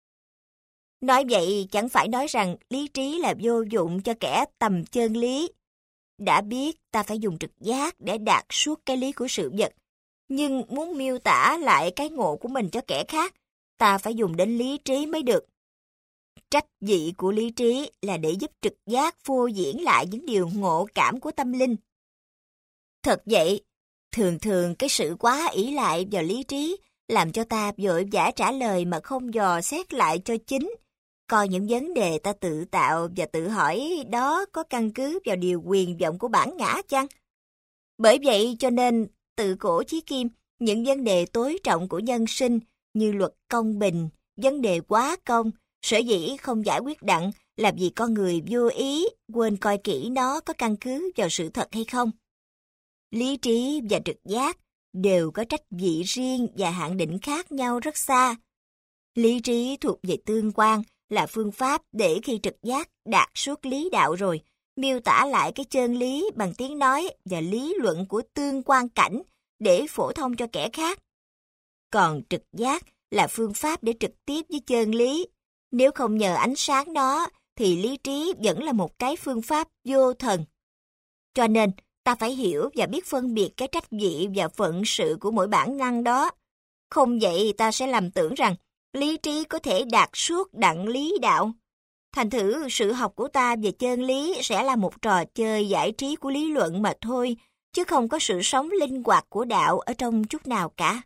Nói vậy chẳng phải nói rằng lý trí là vô dụng cho kẻ tầm chân lý. Đã biết ta phải dùng trực giác để đạt suốt cái lý của sự vật, nhưng muốn miêu tả lại cái ngộ của mình cho kẻ khác, ta phải dùng đến lý trí mới được. Trách vị của lý trí là để giúp trực giác phô diễn lại những điều ngộ cảm của tâm linh. Thật vậy, thường thường cái sự quá ỷ lại vào lý trí làm cho ta vội vã trả lời mà không dò xét lại cho chính, coi những vấn đề ta tự tạo và tự hỏi đó có căn cứ vào điều quyền vọng của bản ngã chăng? Bởi vậy cho nên, tự cổ chí kim, những vấn đề tối trọng của nhân sinh như luật công bình, vấn đề quá công, sở dĩ không giải quyết đặng là vì con người vô ý quên coi kỹ nó có căn cứ vào sự thật hay không. Lý trí và trực giác đều có trách vị riêng và hạn định khác nhau rất xa. Lý trí thuộc về tương quan, là phương pháp để khi trực giác đạt suốt lý đạo rồi, miêu tả lại cái chân lý bằng tiếng nói và lý luận của tương quan cảnh để phổ thông cho kẻ khác. Còn trực giác là phương pháp để trực tiếp với chân lý. Nếu không nhờ ánh sáng nó, thì lý trí vẫn là một cái phương pháp vô thần. Cho nên, ta phải hiểu và biết phân biệt cái trách vị và phận sự của mỗi bản năng đó. Không vậy ta sẽ lầm tưởng rằng lý trí có thể đạt suốt đặng lý đạo. Thành thử sự học của ta về chân lý sẽ là một trò chơi giải trí của lý luận mà thôi, chứ không có sự sống linh hoạt của đạo ở trong chút nào cả.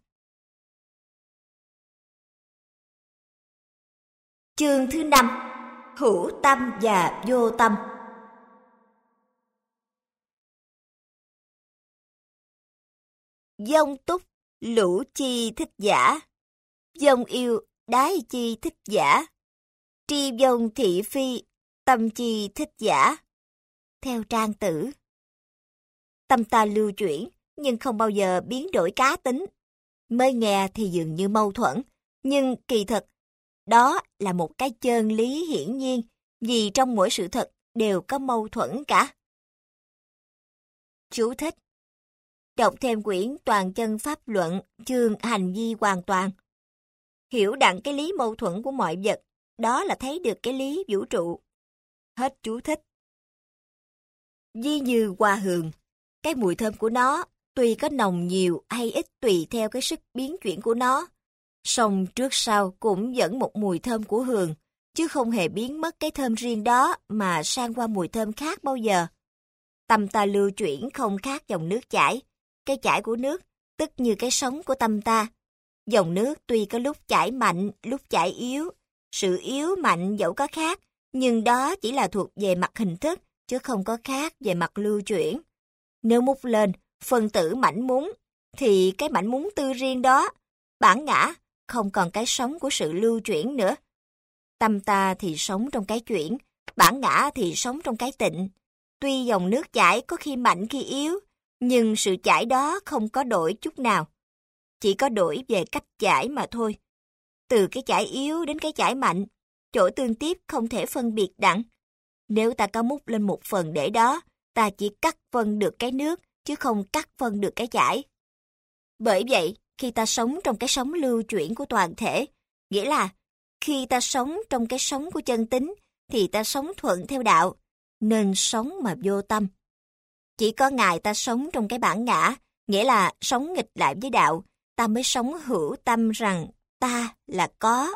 Chương thứ năm. Hữu tâm và vô tâm. Dông túc, lũ chi thích giả. Dông yêu, đái chi thích giả. Tri dông thị phi, tâm chi thích giả. Theo Trang Tử. Tâm ta lưu chuyển, nhưng không bao giờ biến đổi cá tính. Mới nghe thì dường như mâu thuẫn, nhưng kỳ thực, đó là một cái chân lý hiển nhiên, vì trong mỗi sự thật đều có mâu thuẫn cả. Chú thích. Đọc thêm quyển Toàn chân pháp luận, chương hành vi hoàn toàn. Hiểu đặng cái lý mâu thuẫn của mọi vật, đó là thấy được cái lý vũ trụ. Hết chú thích. Ví như hoa hương, cái mùi thơm của nó tuy có nồng nhiều hay ít tùy theo cái sức biến chuyển của nó, song trước sau cũng vẫn một mùi thơm của hương, chứ không hề biến mất cái thơm riêng đó mà sang qua mùi thơm khác bao giờ. Tâm ta lưu chuyển không khác dòng nước chảy. Cái chảy của nước, tức như cái sống của tâm ta. Dòng nước tuy có lúc chảy mạnh, lúc chảy yếu. Sự yếu mạnh dẫu có khác, nhưng đó chỉ là thuộc về mặt hình thức, chứ không có khác về mặt lưu chuyển. Nếu múc lên, phân tử mảnh múng, thì cái mảnh múng tư riêng đó, bản ngã, không còn cái sống của sự lưu chuyển nữa. Tâm ta thì sống trong cái chuyển, bản ngã thì sống trong cái tịnh. Tuy dòng nước chảy có khi mạnh khi yếu, nhưng sự chảy đó không có đổi chút nào. Chỉ có đổi về cách chảy mà thôi. Từ cái chảy yếu đến cái chảy mạnh, chỗ tương tiếp không thể phân biệt đặng. Nếu ta có múc lên một phần để đó, ta chỉ cắt phân được cái nước, chứ không cắt phân được cái chảy. Bởi vậy, khi ta sống trong cái sống lưu chuyển của toàn thể, nghĩa là khi ta sống trong cái sống của chân tính, thì ta sống thuận theo đạo, nên sống mà vô tâm. Chỉ có Ngài ta sống trong cái bản ngã, nghĩa là sống nghịch lại với đạo, ta mới sống hữu tâm rằng ta là có.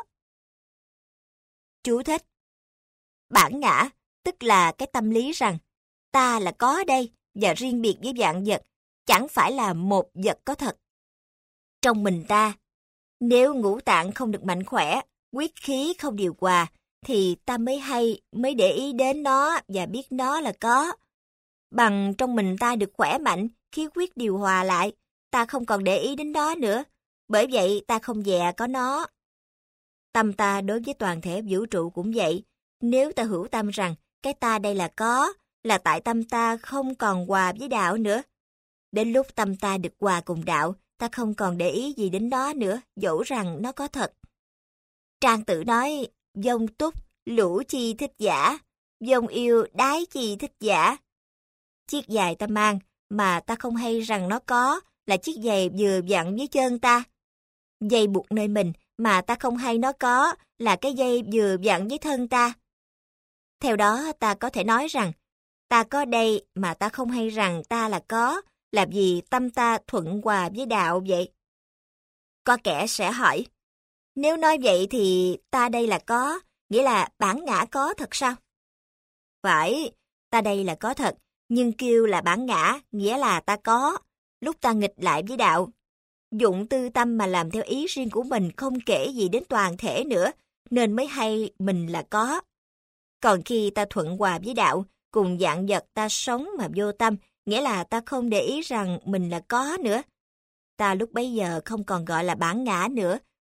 Chú thích. Bản ngã, tức là cái tâm lý rằng ta là có đây và riêng biệt với vạn vật, chẳng phải là một vật có thật. Trong mình ta, nếu ngũ tạng không được mạnh khỏe, huyết khí không điều hòa, thì ta mới hay, mới để ý đến nó và biết nó là có. Bằng trong mình ta được khỏe mạnh, khí huyết điều hòa lại, ta không còn để ý đến nó nữa, bởi vậy ta không dè có nó. Tâm ta đối với toàn thể vũ trụ cũng vậy, nếu ta hữu tâm rằng cái ta đây là có, là tại tâm ta không còn hòa với đạo nữa. Đến lúc tâm ta được hòa cùng đạo, ta không còn để ý gì đến nó nữa, dẫu rằng nó có thật. Trang Tử nói, dông túc, lũ chi thích giả, dông yêu, đái chi thích giả. Chiếc giày ta mang, mà ta không hay rằng nó có, là chiếc giày vừa vặn với chân ta. Dây buộc nơi mình, mà ta không hay nó có, là cái dây vừa vặn với thân ta. Theo đó, ta có thể nói rằng, ta có đây mà ta không hay rằng ta là có, là vì tâm ta thuận hòa với đạo vậy. Có kẻ sẽ hỏi, nếu nói vậy thì ta đây là có, nghĩa là bản ngã có thật sao? Phải, ta đây là có thật, nhưng kêu là bản ngã, nghĩa là ta có, lúc ta nghịch lại với đạo. Dụng tư tâm mà làm theo ý riêng của mình không kể gì đến toàn thể nữa, nên mới hay mình là có. Còn khi ta thuận hòa với đạo, cùng dạng vật ta sống mà vô tâm, nghĩa là ta không để ý rằng mình là có nữa. Ta lúc bấy giờ không còn gọi là bản ngã nữa,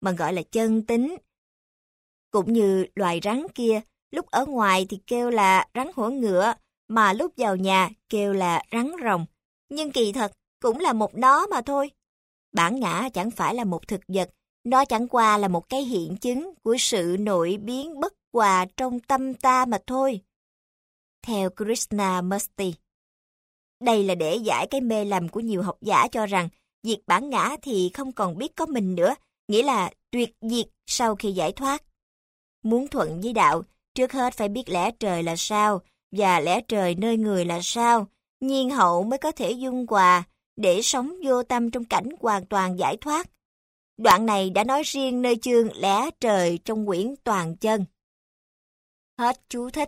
mà gọi là chân tính. Cũng như loài rắn kia, lúc ở ngoài thì kêu là rắn hổ ngựa, mà lúc vào nhà kêu là rắn rồng. Nhưng kỳ thật cũng là một nó mà thôi. Bản ngã chẳng phải là một thực vật, nó chẳng qua là một cái hiện chứng của sự nội biến bất hòa trong tâm ta mà thôi. Theo Krishnamurti, đây là để giải cái mê lầm của nhiều học giả cho rằng diệt bản ngã thì không còn biết có mình nữa, nghĩa là tuyệt diệt sau khi giải thoát. Muốn thuận với đạo, trước hết phải biết lẽ trời là sao, và lẽ trời nơi người là sao, nhiên hậu mới có thể dung hòa, để sống vô tâm trong cảnh hoàn toàn giải thoát. Đoạn này đã nói riêng nơi chương lẽ trời trong quyển Toàn Chân. Hết chú thích.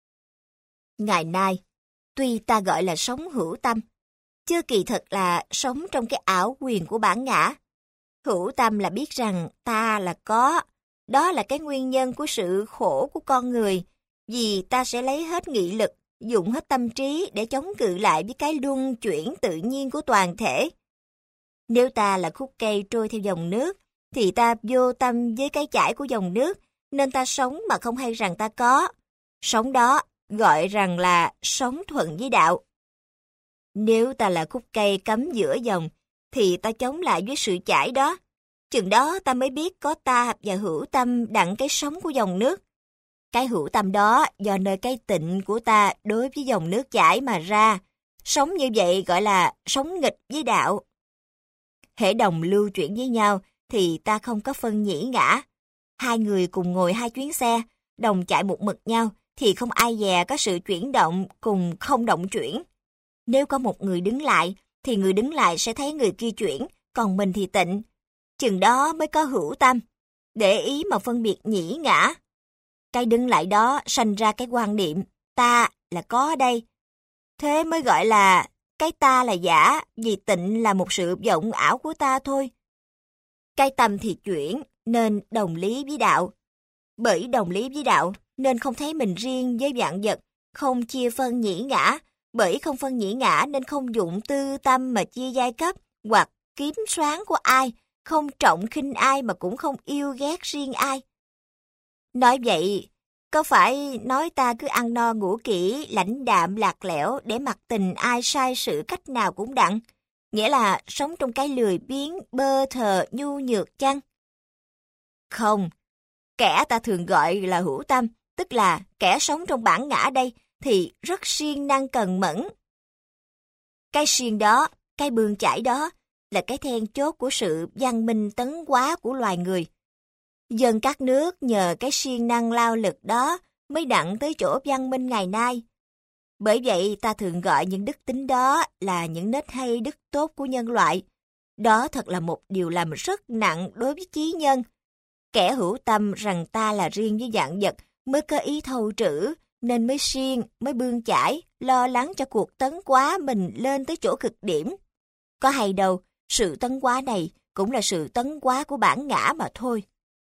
Ngày nay, tuy ta gọi là sống hữu tâm, chứ kỳ thực là sống trong cái ảo quyền của bản ngã. Hữu tâm là biết rằng ta là có, đó là cái nguyên nhân của sự khổ của con người, vì ta sẽ lấy hết nghị lực, dùng hết tâm trí để chống cự lại với cái luân chuyển tự nhiên của toàn thể. Nếu ta là khúc cây trôi theo dòng nước, thì ta vô tâm với cái chảy của dòng nước, nên ta sống mà không hay rằng ta có. Sống đó gọi rằng là sống thuận với đạo. Nếu ta là khúc cây cắm giữa dòng, thì ta chống lại với sự chảy đó. Chừng đó ta mới biết có ta và hữu tâm đặng cái sống của dòng nước. Cái hữu tâm đó do nơi cái tịnh của ta đối với dòng nước chảy mà ra. Sống như vậy gọi là sống nghịch với đạo. Hễ đồng lưu chuyển với nhau thì ta không có phân nhĩ ngã. Hai người cùng ngồi hai chuyến xe, đồng chạy một mực nhau thì không ai dè có sự chuyển động cùng không động chuyển. Nếu có một người đứng lại thì người đứng lại sẽ thấy người kia chuyển, còn mình thì tịnh. Chừng đó mới có hữu tâm, để ý mà phân biệt nhĩ ngã. Cái đứng lại đó sanh ra cái quan niệm ta là có ở đây. Thế mới gọi là cái ta là giả, vì tịnh là một sự vọng ảo của ta thôi. Cái tâm thì chuyển, nên đồng lý với đạo. Bởi đồng lý với đạo, nên không thấy mình riêng với vạn vật, không chia phân nhĩ ngã. Bởi không phân nhĩ ngã nên không dụng tư tâm mà chia giai cấp, hoặc kiếm soán của ai, không trọng khinh ai mà cũng không yêu ghét riêng ai. Nói vậy, có phải nói ta cứ ăn no ngủ kỹ, lãnh đạm lạc lẽo để mặc tình ai sai sự cách nào cũng đặng? Nghĩa là sống trong cái lười biếng, bơ thờ, nhu nhược chăng? Không, kẻ ta thường gọi là hữu tâm, tức là kẻ sống trong bản ngã đây, thì rất siêng năng cần mẫn. Cái siêng đó, cái bươn chải đó, là cái then chốt của sự văn minh tấn hóa của loài người. Dân các nước nhờ cái siêng năng lao lực đó mới đặng tới chỗ văn minh ngày nay. Bởi vậy ta thường gọi những đức tính đó là những nết hay đức tốt của nhân loại. Đó thật là một điều làm rất nặng đối với chí nhân. Kẻ hữu tâm rằng ta là riêng với vạn vật mới có ý thâu trữ, nên mới siêng, mới bươn chải, lo lắng cho cuộc tấn hóa mình lên tới chỗ cực điểm. Có hay đâu, sự tấn hóa này cũng là sự tấn hóa của bản ngã mà thôi.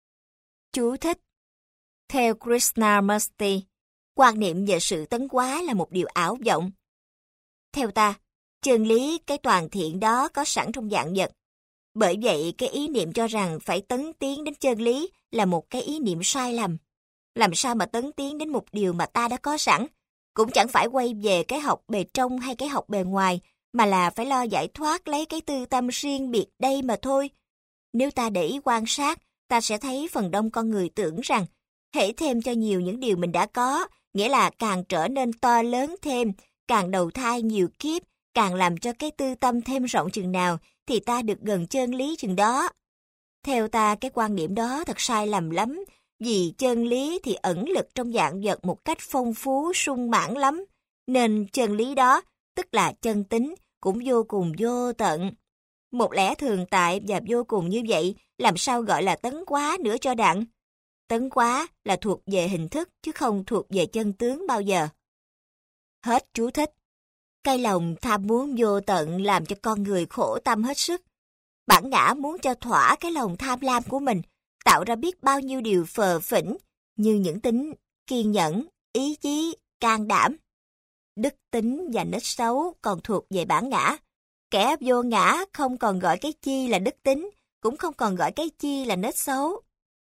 Chú thích. Theo Krishnamurti, quan niệm về sự tấn hóa là một điều ảo vọng. Theo ta, chân lý cái toàn thiện đó có sẵn trong vạn vật. Bởi vậy, cái ý niệm cho rằng phải tấn tiến đến chân lý là một cái ý niệm sai lầm. Làm sao mà tấn tiến đến một điều mà ta đã có sẵn? Cũng chẳng phải quay về cái học bề trong hay cái học bề ngoài, mà là phải lo giải thoát lấy cái tư tâm riêng biệt đây mà thôi. Nếu ta để ý quan sát, ta sẽ thấy phần đông con người tưởng rằng hễ thêm cho nhiều những điều mình đã có, nghĩa là càng trở nên to lớn thêm, càng đầu thai nhiều kiếp, càng làm cho cái tư tâm thêm rộng chừng nào, thì ta được gần chân lý chừng đó. Theo ta, cái quan niệm đó thật sai lầm lắm, vì chân lý thì ẩn lực trong vạn vật một cách phong phú, sung mãn lắm. Nên chân lý đó, tức là chân tính, cũng vô cùng vô tận. Một lẽ thường tại và vô cùng như vậy, làm sao gọi là tấn hóa nữa cho đặng? Tấn hóa là thuộc về hình thức, chứ không thuộc về chân tướng bao giờ. Hết chú thích. Cái lòng tham muốn vô tận làm cho con người khổ tâm hết sức. Bản ngã muốn cho thỏa cái lòng tham lam của mình, tạo ra biết bao nhiêu điều phờ phỉnh, như những tính kiên nhẫn, ý chí, can đảm. Đức tính và nết xấu còn thuộc về bản ngã. Kẻ vô ngã không còn gọi cái chi là đức tính, cũng không còn gọi cái chi là nết xấu.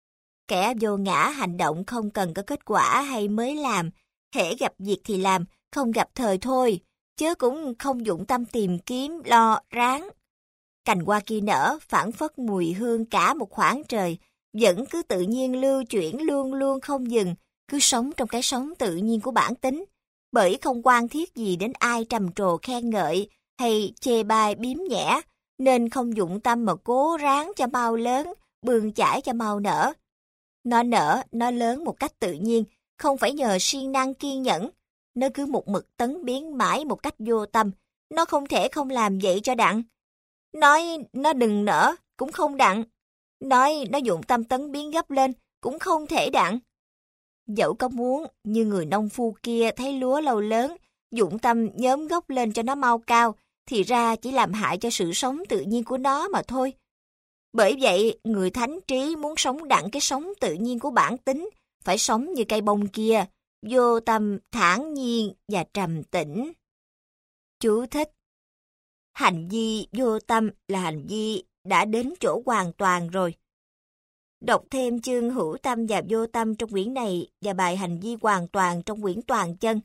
Kẻ vô ngã hành động không cần có kết quả hay mới làm, hễ gặp việc thì làm, không gặp thời thôi, chứ cũng không dụng tâm tìm kiếm, lo, ráng. Cành hoa kia nở, phảng phất mùi hương cả một khoảng trời, vẫn cứ tự nhiên lưu chuyển luôn luôn không dừng, cứ sống trong cái sống tự nhiên của bản tính, bởi không quan thiết gì đến ai trầm trồ khen ngợi hay chê bai biếm nhẽ, nên không dụng tâm mà cố ráng cho mau lớn, bươn chải cho mau nở. Nó nở, nó lớn một cách tự nhiên, không phải nhờ siêng năng kiên nhẫn. Nó cứ một mực tấn biến mãi một cách vô tâm, nó không thể không làm vậy cho đặng. Nói nó đừng nở, cũng không đặng. Nói nó dụng tâm tấn biến gấp lên, cũng không thể đặng. Dẫu có muốn, như người nông phu kia thấy lúa lâu lớn, dụng tâm nhóm gốc lên cho nó mau cao, thì ra chỉ làm hại cho sự sống tự nhiên của nó mà thôi. Bởi vậy, người thánh trí muốn sống đặng cái sống tự nhiên của bản tính, phải sống như cây bông kia, vô tâm, thản nhiên và trầm tĩnh. Chú thích: hành vi vô tâm là hành vi đã đến chỗ hoàn toàn rồi. Đọc thêm chương hữu tâm và vô tâm trong quyển này và bài hành vi hoàn toàn trong quyển toàn chân.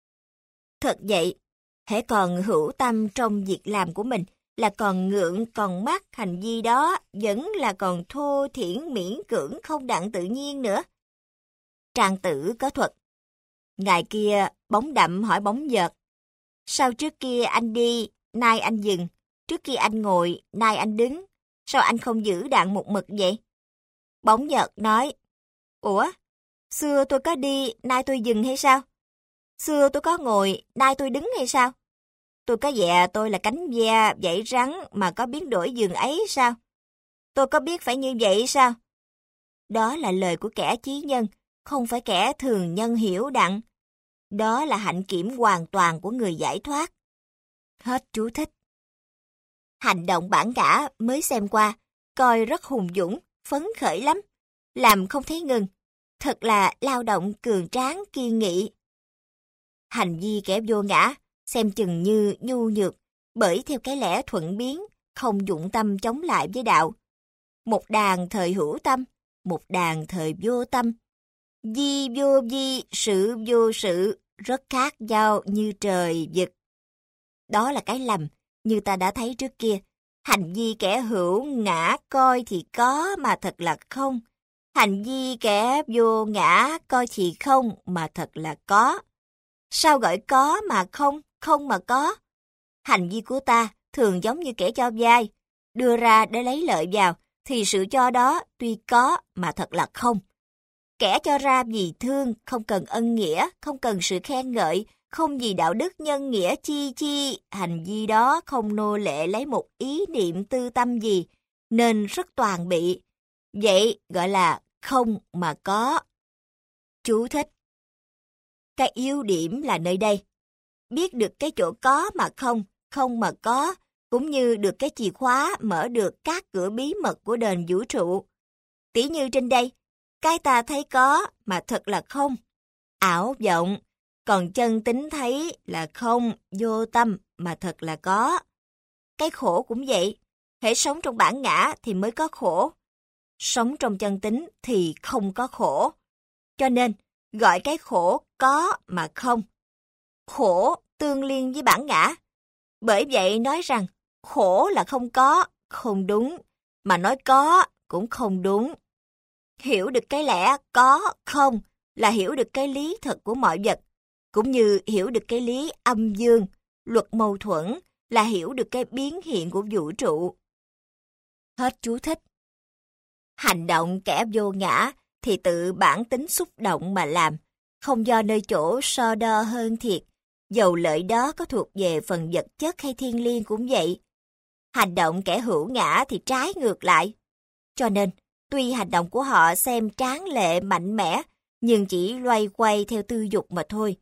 Thật vậy, hễ còn hữu tâm trong việc làm của mình là còn ngượng, còn mắc, hành vi đó vẫn là còn thô thiển miễn cưỡng không đặng tự nhiên nữa. Trang Tử có thuật: ngày kia bóng đậm hỏi bóng vợt: sao trước kia anh đi, nay anh dừng, trước kia anh ngồi, nay anh đứng, sao anh không giữ đặng một mực vậy? Bóng vợt nói: ủa, xưa tôi có đi, nay tôi dừng hay sao? Xưa tôi có ngồi, nay tôi đứng hay sao? Tôi có dạ tôi là cánh ve dãy rắn mà có biến đổi dường ấy sao? Tôi có biết phải như vậy sao? Đó là lời của kẻ chí nhân, không phải kẻ thường nhân hiểu đặng. Đó là hạnh kiểm hoàn toàn của người giải thoát. Hết chú thích. Hành động bản ngã mới xem qua, coi rất hùng dũng, phấn khởi lắm, làm không thấy ngừng, thật là lao động cường tráng kiên nghị. Hành vi kẻ vô ngã, xem chừng như nhu nhược, bởi theo cái lẽ thuận biến, không dụng tâm chống lại với đạo. Một đàn thời hữu tâm, một đàn thời vô tâm. Di vô di, sự vô sự, rất khác nhau như trời vực. Đó là cái lầm, như ta đã thấy trước kia. Hành vi kẻ hữu ngã coi thì có mà thật là không. Hành vi kẻ vô ngã coi thì không mà thật là có. Sao gọi có mà không, không mà có? Hành vi của ta thường giống như kẻ cho vay, đưa ra để lấy lợi vào, thì sự cho đó tuy có mà thật là không. Kẻ cho ra vì thương, không cần ân nghĩa, không cần sự khen ngợi, không vì đạo đức nhân nghĩa chi chi, hành vi đó không nô lệ lấy một ý niệm tư tâm gì, nên rất toàn bị. Vậy gọi là không mà có. Chú thích: cái yếu điểm là nơi đây. Biết được cái chỗ có mà không, không mà có, cũng như được cái chìa khóa mở được các cửa bí mật của đền vũ trụ. Tỉ như trên đây, cái ta thấy có mà thật là không, ảo vọng, còn chân tính thấy là không, vô tâm mà thật là có. Cái khổ cũng vậy, hễ sống trong bản ngã thì mới có khổ, sống trong chân tính thì không có khổ. Cho nên, gọi cái khổ có mà không. Khổ tương liên với bản ngã. Bởi vậy nói rằng khổ là không có, không đúng, mà nói có cũng không đúng. Hiểu được cái lẽ có, không là hiểu được cái lý thật của mọi vật, cũng như hiểu được cái lý âm dương, luật mâu thuẫn là hiểu được cái biến hiện của vũ trụ. Hết chú thích. Hành động kẻ vô ngã thì tự bản tính xúc động mà làm, không do nơi chỗ so đo hơn thiệt, dầu lợi đó có thuộc về phần vật chất hay thiên liêng cũng vậy. Hành động kẻ hữu ngã thì trái ngược lại. Cho nên, tuy hành động của họ xem tráng lệ mạnh mẽ, nhưng chỉ loay quay theo tư dục mà thôi.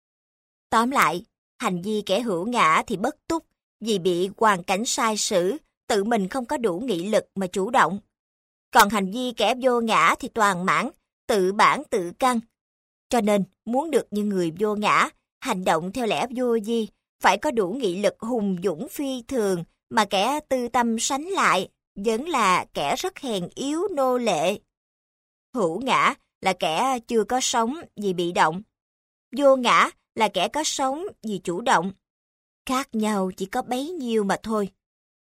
Tóm lại, hành vi kẻ hữu ngã thì bất túc, vì bị hoàn cảnh sai sử, tự mình không có đủ nghị lực mà chủ động. Còn hành vi kẻ vô ngã thì toàn mãn, tự bản tự căn. Cho nên, muốn được như người vô ngã, hành động theo lẽ vô vi, phải có đủ nghị lực hùng dũng phi thường mà kẻ tư tâm sánh lại, vẫn là kẻ rất hèn yếu nô lệ. Hữu ngã là kẻ chưa có sống vì bị động. Vô ngã là kẻ có sống vì chủ động. Khác nhau chỉ có bấy nhiêu mà thôi.